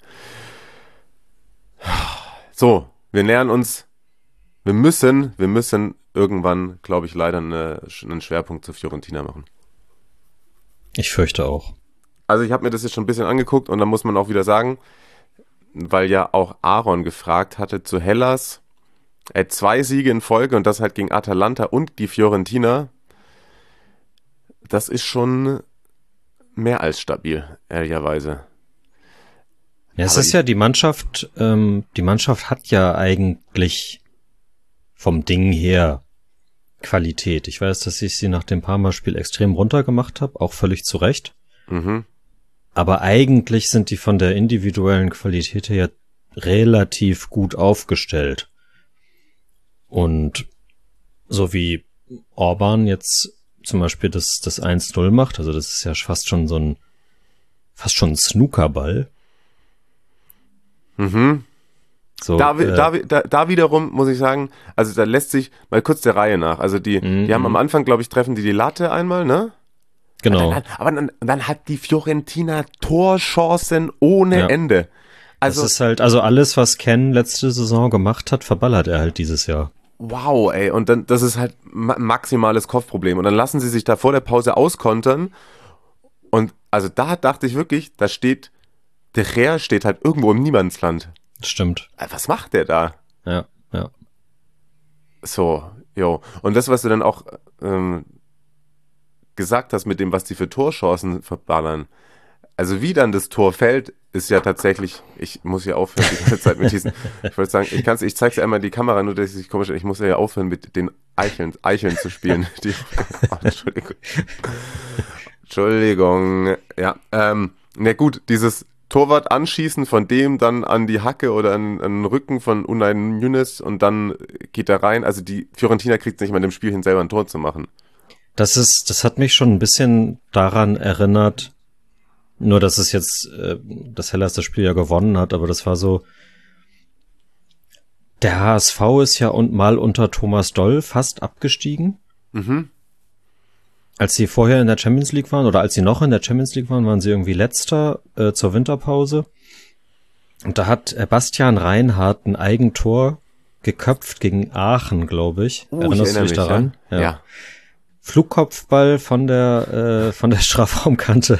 D: So, wir nähern uns, wir müssen, wir müssen irgendwann, glaube ich, leider eine, einen Schwerpunkt zu Fiorentina machen.
E: Ich fürchte auch.
D: Also ich habe mir das jetzt schon ein bisschen angeguckt und da muss man auch wieder sagen, weil ja auch Aaron gefragt hatte zu Hellas, äh, zwei Siege in Folge und das halt gegen Atalanta und die Fiorentina, das ist schon mehr als stabil, ehrlicherweise.
E: Ja, es
D: Aber
E: ist
D: ich-
E: ja die Mannschaft, ähm, die Mannschaft hat ja eigentlich vom Ding her Qualität. Ich weiß, dass ich sie nach dem Parma-Spiel extrem runtergemacht habe, auch völlig zu Recht.
D: Mhm.
E: Aber eigentlich sind die von der individuellen Qualität her relativ gut aufgestellt. Und so wie Orban jetzt zum Beispiel das, das eins null macht, also das ist ja fast schon so ein, fast schon ein Snookerball.
D: Mhm.
E: So,
D: Da, wi-
E: äh,
D: da, wi- da, da wiederum muss ich sagen, also da lässt sich mal kurz der Reihe nach. Also die,
E: Mhm.
D: die haben am Anfang, glaube ich, treffen die die Latte einmal, ne?
E: genau.
D: Dann, aber dann, dann hat die Fiorentina Torchancen ohne
E: Ja.
D: Ende. Also
E: das ist halt, also alles, was Ken letzte Saison gemacht hat, verballert er halt dieses Jahr.
D: wow, ey. Und dann, das ist halt ma- maximales Kopfproblem. Und dann lassen sie sich da vor der Pause auskontern. Und also da dachte ich wirklich, da steht, der Gea steht halt irgendwo im Niemandsland.
E: Das stimmt.
D: Äh, Was macht der da?
E: Ja, ja.
D: So, jo. Und das, was du dann auch ähm, gesagt hast mit dem, was die für Torchancen verballern. Also wie dann das Tor fällt, ist ja tatsächlich, ich muss ja aufhören die ganze Zeit mit diesen, ich wollte sagen, ich kann's, ich zeig's dir einmal die Kamera, nur dass ich sich komisch, ich muss ja aufhören mit den Eicheln, Eicheln zu spielen. Die, oh, Entschuldigung. Entschuldigung. Ja, ähm, na gut, dieses Torwart anschießen von dem dann an die Hacke oder an, an den Rücken von Unai Nunes und dann geht er rein. Also die Fiorentina kriegt es nicht mal in dem Spiel hin, selber ein Tor zu machen.
E: Das ist, das hat mich schon ein bisschen daran erinnert, nur dass es jetzt, äh, dass Hellas das Spiel ja gewonnen hat, aber das war so, der H S V ist ja und mal unter Thomas Doll fast abgestiegen.
D: Mhm.
E: Als sie vorher in der Champions League waren oder als sie noch in der Champions League waren, waren sie irgendwie Letzter äh, zur Winterpause. Und da hat äh, Bastian Reinhardt ein Eigentor geköpft gegen Aachen, glaube ich.
D: Uh,
E: Erinnerst
D: ich
E: du
D: erinnere
E: dich
D: mich,
E: daran?
D: Ja. ja.
E: Flugkopfball von der äh, von der Strafraumkante.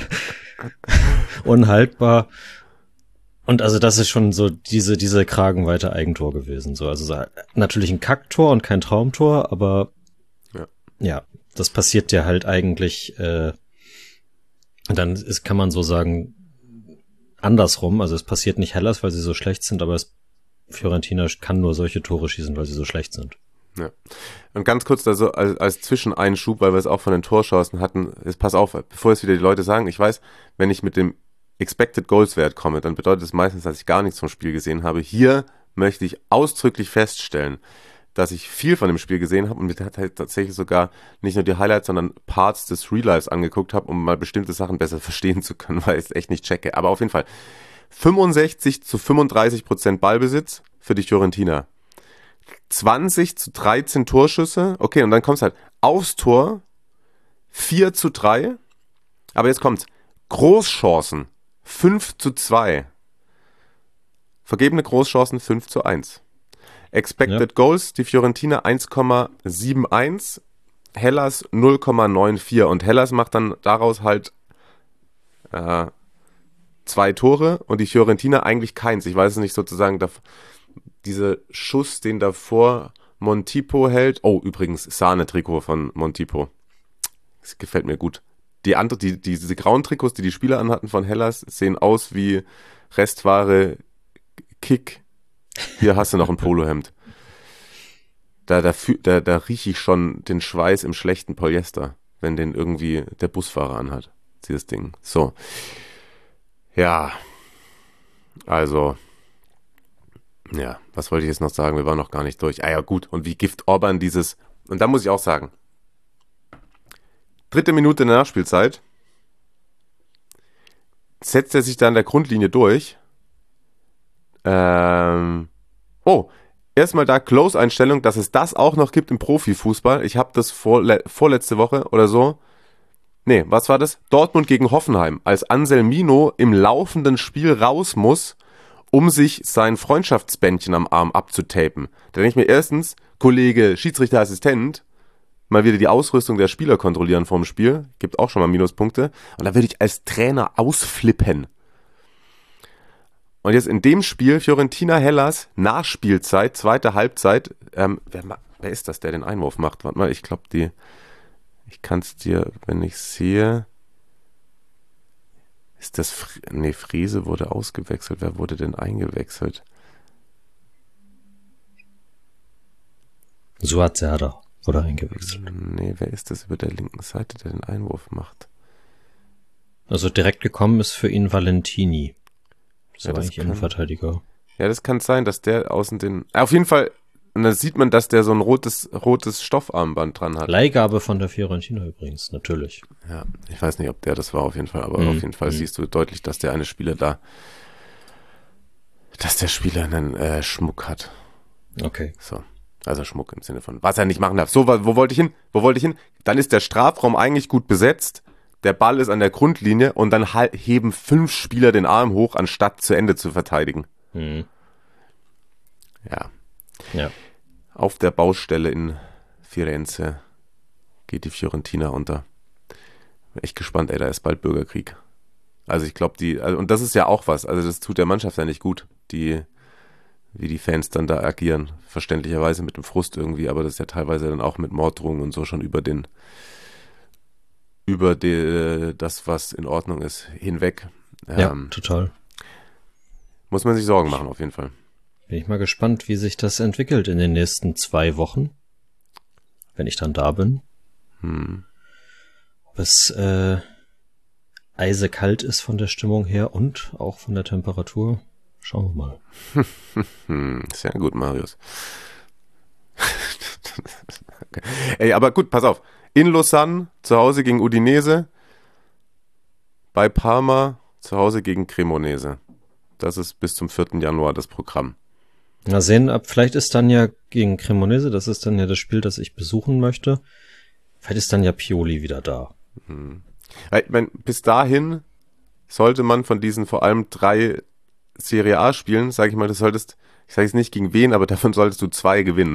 E: Unhaltbar. Und also das ist schon so diese diese kragenweite Eigentor gewesen. So, also so, natürlich ein Kacktor und kein Traumtor, aber
D: Ja.
E: ja, das passiert ja halt eigentlich. Äh, und dann ist, kann man so sagen, andersrum. Also es passiert nicht Hellas, weil sie so schlecht sind, aber es, Fiorentina kann nur solche Tore schießen, weil sie so schlecht sind.
D: Ja. Und ganz kurz da so als, als Zwischeneinschub, weil wir es auch von den Torchancen hatten, jetzt pass auf, bevor es wieder die Leute sagen, ich weiß, wenn ich mit dem Expected Goals Wert komme, dann bedeutet es meistens, dass ich gar nichts vom Spiel gesehen habe. Hier möchte ich ausdrücklich feststellen, dass ich viel von dem Spiel gesehen habe und mir halt tatsächlich sogar nicht nur die Highlights, sondern Parts des Real Lives angeguckt habe, um mal bestimmte Sachen besser verstehen zu können, weil ich es echt nicht checke. Aber auf jeden Fall fünfundsechzig zu fünfunddreißig Prozent Ballbesitz für die Fiorentina. zwanzig zu dreizehn Torschüsse. Okay, und dann kommt es halt aufs Tor. vier zu drei. Aber jetzt kommt's. Großchancen. fünf zu zwei. Vergebene Großchancen fünf zu eins. Expected
E: Ja.
D: Goals, die Fiorentina eins Komma einundsiebzig. Hellas null Komma vierundneunzig. Und Hellas macht dann daraus halt äh, zwei Tore und die Fiorentina eigentlich keins. Ich weiß es nicht sozusagen, da, dieser Schuss, den davor Montipo hält. Oh, übrigens, Sahne-Trikot von Montipo. Das gefällt mir gut. Die andere, die, die, diese grauen Trikots, die die Spieler anhatten von Hellas, sehen aus wie Restware Kick. Hier hast du noch ein Polohemd. da, da, da, da rieche ich schon den Schweiß im schlechten Polyester, wenn den irgendwie der Busfahrer anhat, dieses Ding. So. Ja. Also. Ja, was wollte ich jetzt noch sagen? Wir waren noch gar nicht durch. Ah ja, gut. Und wie Gift Orban dieses... Und da muss ich auch sagen, dritte Minute in der Nachspielzeit setzt er sich da an der Grundlinie durch. Ähm, oh, erstmal da Close-Einstellung, dass es das auch noch gibt im Profifußball. Ich habe das vorle- vorletzte Woche oder so. Nee, was war das? Dortmund gegen Hoffenheim, als Anselmino im laufenden Spiel raus muss, um sich sein Freundschaftsbändchen am Arm abzutapen. Da denke ich mir erstens, Kollege Schiedsrichterassistent, mal wieder die Ausrüstung der Spieler kontrollieren vorm Spiel, gibt auch schon mal Minuspunkte. Und da würde ich als Trainer ausflippen. Und jetzt in dem Spiel, Fiorentina Hellas, Nachspielzeit, zweite Halbzeit, ähm, wer, wer ist das, der den Einwurf macht? Warte mal, ich glaube, die, ich kann es dir, wenn ich sehe, ist das, Fr- nee, Friese wurde ausgewechselt, wer wurde denn eingewechselt?
E: Suat Serdar wurde eingewechselt.
D: Nee, wer ist das über der linken Seite, der den Einwurf macht?
E: Also direkt gekommen ist für ihn Valentini. Das
D: Ja,
E: war
D: das
E: eigentlich
D: kann-
E: Innenverteidiger.
D: Ja, das kann sein, dass der außen den... Auf jeden Fall, und dann sieht man, dass der so ein rotes, rotes Stoffarmband dran hat.
E: Leihgabe von der Fiorentina übrigens, natürlich.
D: Ja, ich weiß nicht, ob der das war auf jeden Fall, aber
E: Mhm.
D: auf jeden Fall
E: Mhm.
D: siehst du deutlich, dass der eine Spieler da, dass der Spieler einen äh, Schmuck hat.
E: Okay.
D: So, also Schmuck im Sinne von, was er nicht machen darf. So, wo, wo wollte ich hin? Wo wollte ich hin? Dann ist der Strafraum eigentlich gut besetzt, der Ball ist an der Grundlinie und dann halt heben fünf Spieler den Arm hoch, anstatt zu Ende zu verteidigen.
E: Mhm.
D: Ja.
E: Ja.
D: Auf der Baustelle in Firenze geht die Fiorentina unter. Bin echt gespannt, ey, da ist bald Bürgerkrieg. Also ich glaube, die, also, und das ist ja auch was, also das tut der Mannschaft ja nicht gut, die, wie die Fans dann da agieren. Verständlicherweise mit dem Frust irgendwie, aber das ist ja teilweise dann auch mit Morddrohungen und so schon über den, über die, das, was in Ordnung ist, hinweg.
E: Ja,
D: Ähm,
E: total.
D: muss man sich Sorgen machen, auf jeden Fall.
E: Bin ich mal gespannt, wie sich das entwickelt in den nächsten zwei Wochen, wenn ich dann da bin.
D: Hm.
E: Ob es äh, eisekalt ist von der Stimmung her und auch von der Temperatur. Schauen wir mal.
D: Hm, sehr gut, Marius. Okay. Ey, aber gut, pass auf. In Lausanne, zu Hause gegen Udinese. Bei Parma, zu Hause gegen Cremonese. Das ist bis zum vierten Januar das Programm.
E: Mal sehen, ab vielleicht ist dann ja gegen Cremonese, das ist dann ja das Spiel, das ich besuchen möchte. Vielleicht ist dann ja Pioli wieder da.
D: Ich mein, bis dahin sollte man von diesen vor allem drei Serie A Spielen, sage ich mal, du solltest, ich sage es nicht gegen wen, aber davon solltest du zwei gewinnen.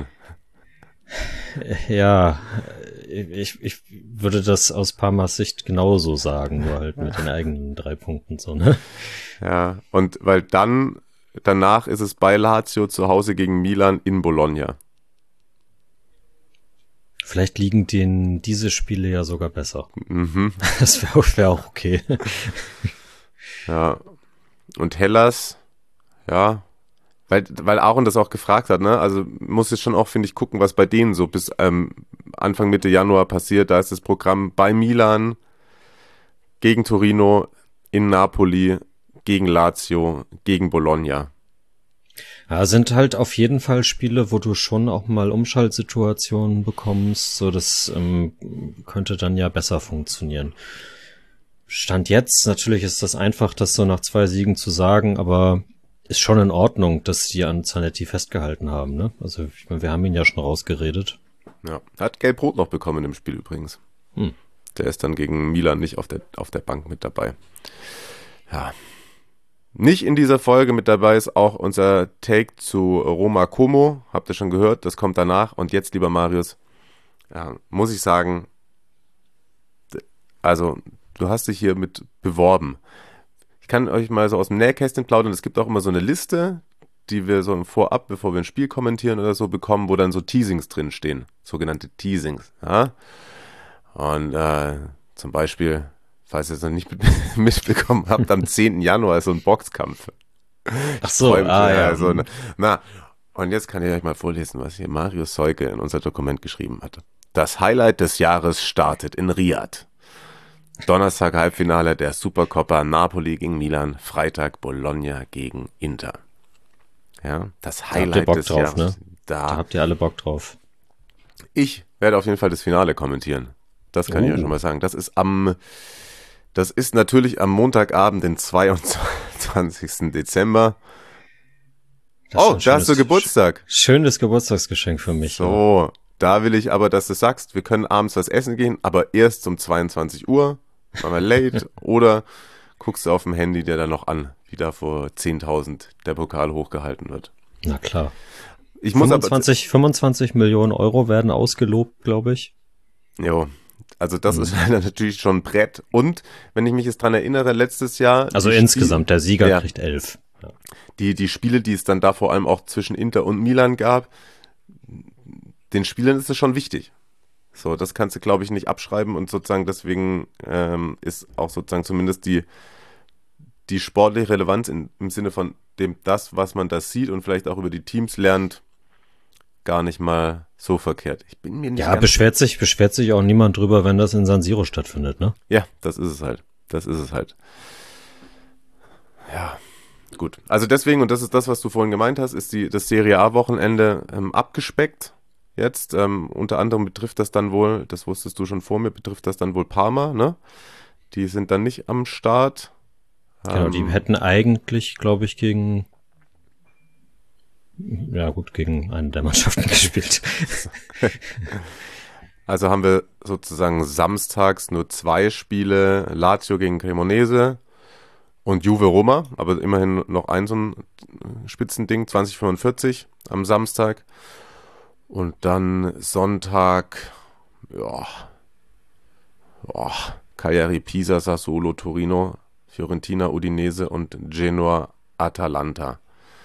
E: Ja, ich, ich würde das aus Parmas Sicht genauso sagen, nur halt mit den eigenen drei Punkten so, ne?
D: Ja, und weil dann, danach ist es bei Lazio zu Hause gegen Milan in Bologna.
E: Vielleicht liegen denen diese Spiele ja sogar besser.
D: Mhm.
E: Das wäre wär auch okay.
D: Ja, und Hellas, ja, weil, weil Aaron das auch gefragt hat, ne, also muss jetzt schon auch, finde ich, gucken, was bei denen so bis ähm, Anfang Mitte Januar passiert. Da ist das Programm bei Milan, gegen Torino, in Napoli, gegen Lazio, gegen Bologna.
E: Ja, sind halt auf jeden Fall Spiele, wo du schon auch mal Umschaltsituationen bekommst, so das ähm, könnte dann ja besser funktionieren. Stand jetzt, natürlich ist das einfach, das so nach zwei Siegen zu sagen, aber ist schon in Ordnung, dass die an Zanetti festgehalten haben, ne? Also ich meine, wir haben ihn ja schon rausgeredet.
D: Ja, hat Gelb-Rot noch bekommen im Spiel übrigens.
E: Hm.
D: Der ist dann gegen Milan nicht auf der, auf der Bank mit dabei. Ja. Nicht in dieser Folge mit dabei ist auch unser Take zu Roma Como. Habt ihr schon gehört? Das kommt danach. Und jetzt, lieber Marius, ja, muss ich sagen, also du hast dich hier mit beworben. Ich kann euch mal so aus dem Nähkästchen plaudern. Es gibt auch immer so eine Liste, die wir so vorab, bevor wir ein Spiel kommentieren oder so bekommen, wo dann so Teasings drin stehen. Sogenannte Teasings. Ja? Und äh, zum Beispiel, falls ihr es noch nicht mitbekommen habt, am zehnten Januar ist so ein Boxkampf.
E: Ach so,
D: Freund,
E: ah
D: äh,
E: ja.
D: so, na, na, Und jetzt kann ich euch mal vorlesen, was hier Marius Seuke in unser Dokument geschrieben hatte. Das Highlight des Jahres startet in Riyadh. Donnerstag Halbfinale der Supercoppa, Napoli gegen Milan, Freitag Bologna gegen Inter. Ja, das Highlight
E: da habt ihr Bock
D: des
E: drauf,
D: Jahres.
E: Ne?
D: Da,
E: da habt ihr alle Bock drauf.
D: Ich werde auf jeden Fall das Finale kommentieren. Das kann
E: Oh.
D: ich ja schon mal sagen. Das ist am, das ist natürlich am Montagabend, den zweiundzwanzigsten Dezember.
E: Das ist
D: Oh,
E: ein
D: da hast du
E: schönes-
D: Geburtstag.
E: Schönes Geburtstagsgeschenk für mich. Ne?
D: So, da will ich aber, dass du sagst, wir können abends was essen gehen, aber erst um zweiundzwanzig Uhr, machen wir late, oder guckst du auf dem Handy dir dann noch an, wie da vor zehntausend der Pokal hochgehalten wird.
E: Na klar.
D: Ich muss
E: fünfundzwanzig, fünfundzwanzig Millionen Euro werden ausgelobt, glaube ich.
D: aber, jo, also das ist natürlich schon ein Brett. Und wenn ich mich jetzt dran erinnere, letztes Jahr.
E: Also
D: die
E: insgesamt, der Sieger
D: Ja.
E: kriegt elf. Ja.
D: Die, die Spiele, die es dann da vor allem auch zwischen Inter und Milan gab, den Spielern ist es schon wichtig. So, das kannst du, glaube ich, nicht abschreiben und sozusagen deswegen ähm, ist auch sozusagen zumindest die, die sportliche Relevanz in, im Sinne von dem, das, was man da sieht und vielleicht auch über die Teams lernt, gar nicht mal so verkehrt. Ich bin mir nicht
E: Ja,
D: ganz
E: beschwert sich, beschwert sich auch niemand drüber, wenn das in San Siro stattfindet, ne?
D: Ja, das ist es halt. Das ist es halt. Ja, gut. Also deswegen, und das ist das, was du vorhin gemeint hast, ist die, das Serie A-Wochenende ähm, abgespeckt. Jetzt, ähm, unter anderem betrifft das dann wohl, das wusstest du schon vor mir, betrifft das dann wohl Parma, ne? Die sind dann nicht am Start.
E: Genau, die
D: Ähm,
E: hätten eigentlich, glaube ich, gegen, ja gut, gegen eine der Mannschaften gespielt.
D: Also haben wir sozusagen samstags nur zwei Spiele, Lazio gegen Cremonese und Juve Roma, aber immerhin noch ein so ein Spitzending, zwanzig fünfundvierzig am Samstag. Und dann Sonntag, ja, ja, Cagliari, Pisa, Sassuolo, Torino, Fiorentina, Udinese und Genoa, Atalanta.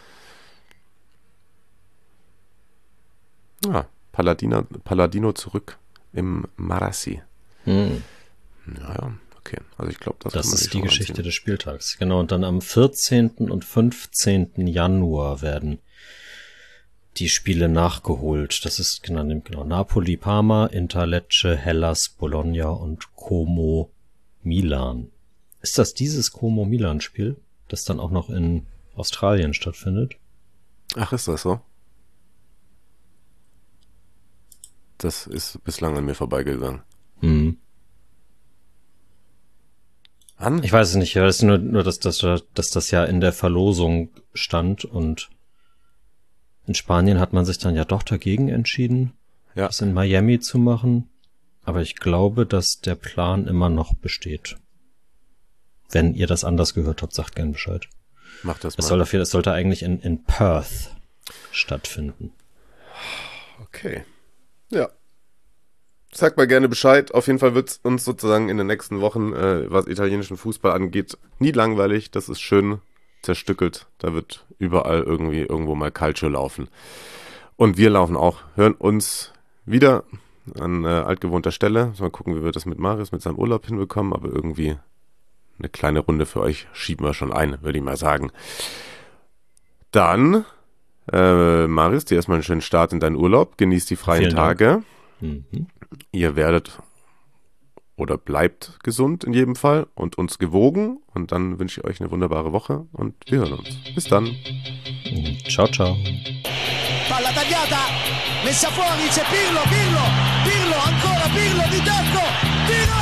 D: Ja, Palladino, Palladino zurück im Marassi.
E: Hm.
D: Naja, okay. Also ich glaube, das,
E: Das
D: kann man sich
E: ist die
D: schon
E: Geschichte
D: reinziehen.
E: des Spieltags. Genau, und dann am vierzehnten und fünfzehnten Januar werden die Spiele nachgeholt. Das ist genau, genau Napoli, Parma, Inter, Lecce, Hellas, Bologna und Como, Milan. Ist das dieses Como-Milan-Spiel, das dann auch noch in Australien stattfindet?
D: Ach, ist das so? Das ist bislang an mir vorbeigegangen.
E: Hm.
D: An?
E: Ich weiß es nicht, ich weiß nur, nur dass, dass, dass das ja in der Verlosung stand und in Spanien hat man sich dann ja doch dagegen entschieden,
D: Ja.
E: das in Miami zu machen. Aber ich glaube, dass der Plan immer noch besteht. Wenn ihr das anders gehört habt, sagt gern Bescheid.
D: Mach das
E: Es,
D: mal.
E: soll dafür, es sollte eigentlich in, in Perth stattfinden.
D: Okay. Ja. Sagt mal gerne Bescheid. Auf jeden Fall wird es uns sozusagen in den nächsten Wochen, äh, was italienischen Fußball angeht, nie langweilig. Das ist schön zerstückelt. Da wird überall irgendwie irgendwo mal Calcio laufen. Und wir laufen auch, hören uns wieder an äh, altgewohnter Stelle. Mal gucken, wie wir das mit Marius, mit seinem Urlaub hinbekommen. Aber irgendwie eine kleine Runde für euch schieben wir schon ein, würde ich mal sagen. Dann, äh, Marius, dir erstmal einen schönen Start in deinen Urlaub. Genießt die freien
E: Vielen Dank.
D: Tage.
E: Mhm.
D: Ihr werdet oder bleibt gesund in jedem Fall und uns gewogen. Und dann wünsche ich euch eine wunderbare Woche und wir hören uns. Bis dann.
E: Ciao, ciao.
A: Palla tagliata, messa fuori, c'è Pirlo, Pirlo, Pirlo, ancora Pirlo di tacco, tiro!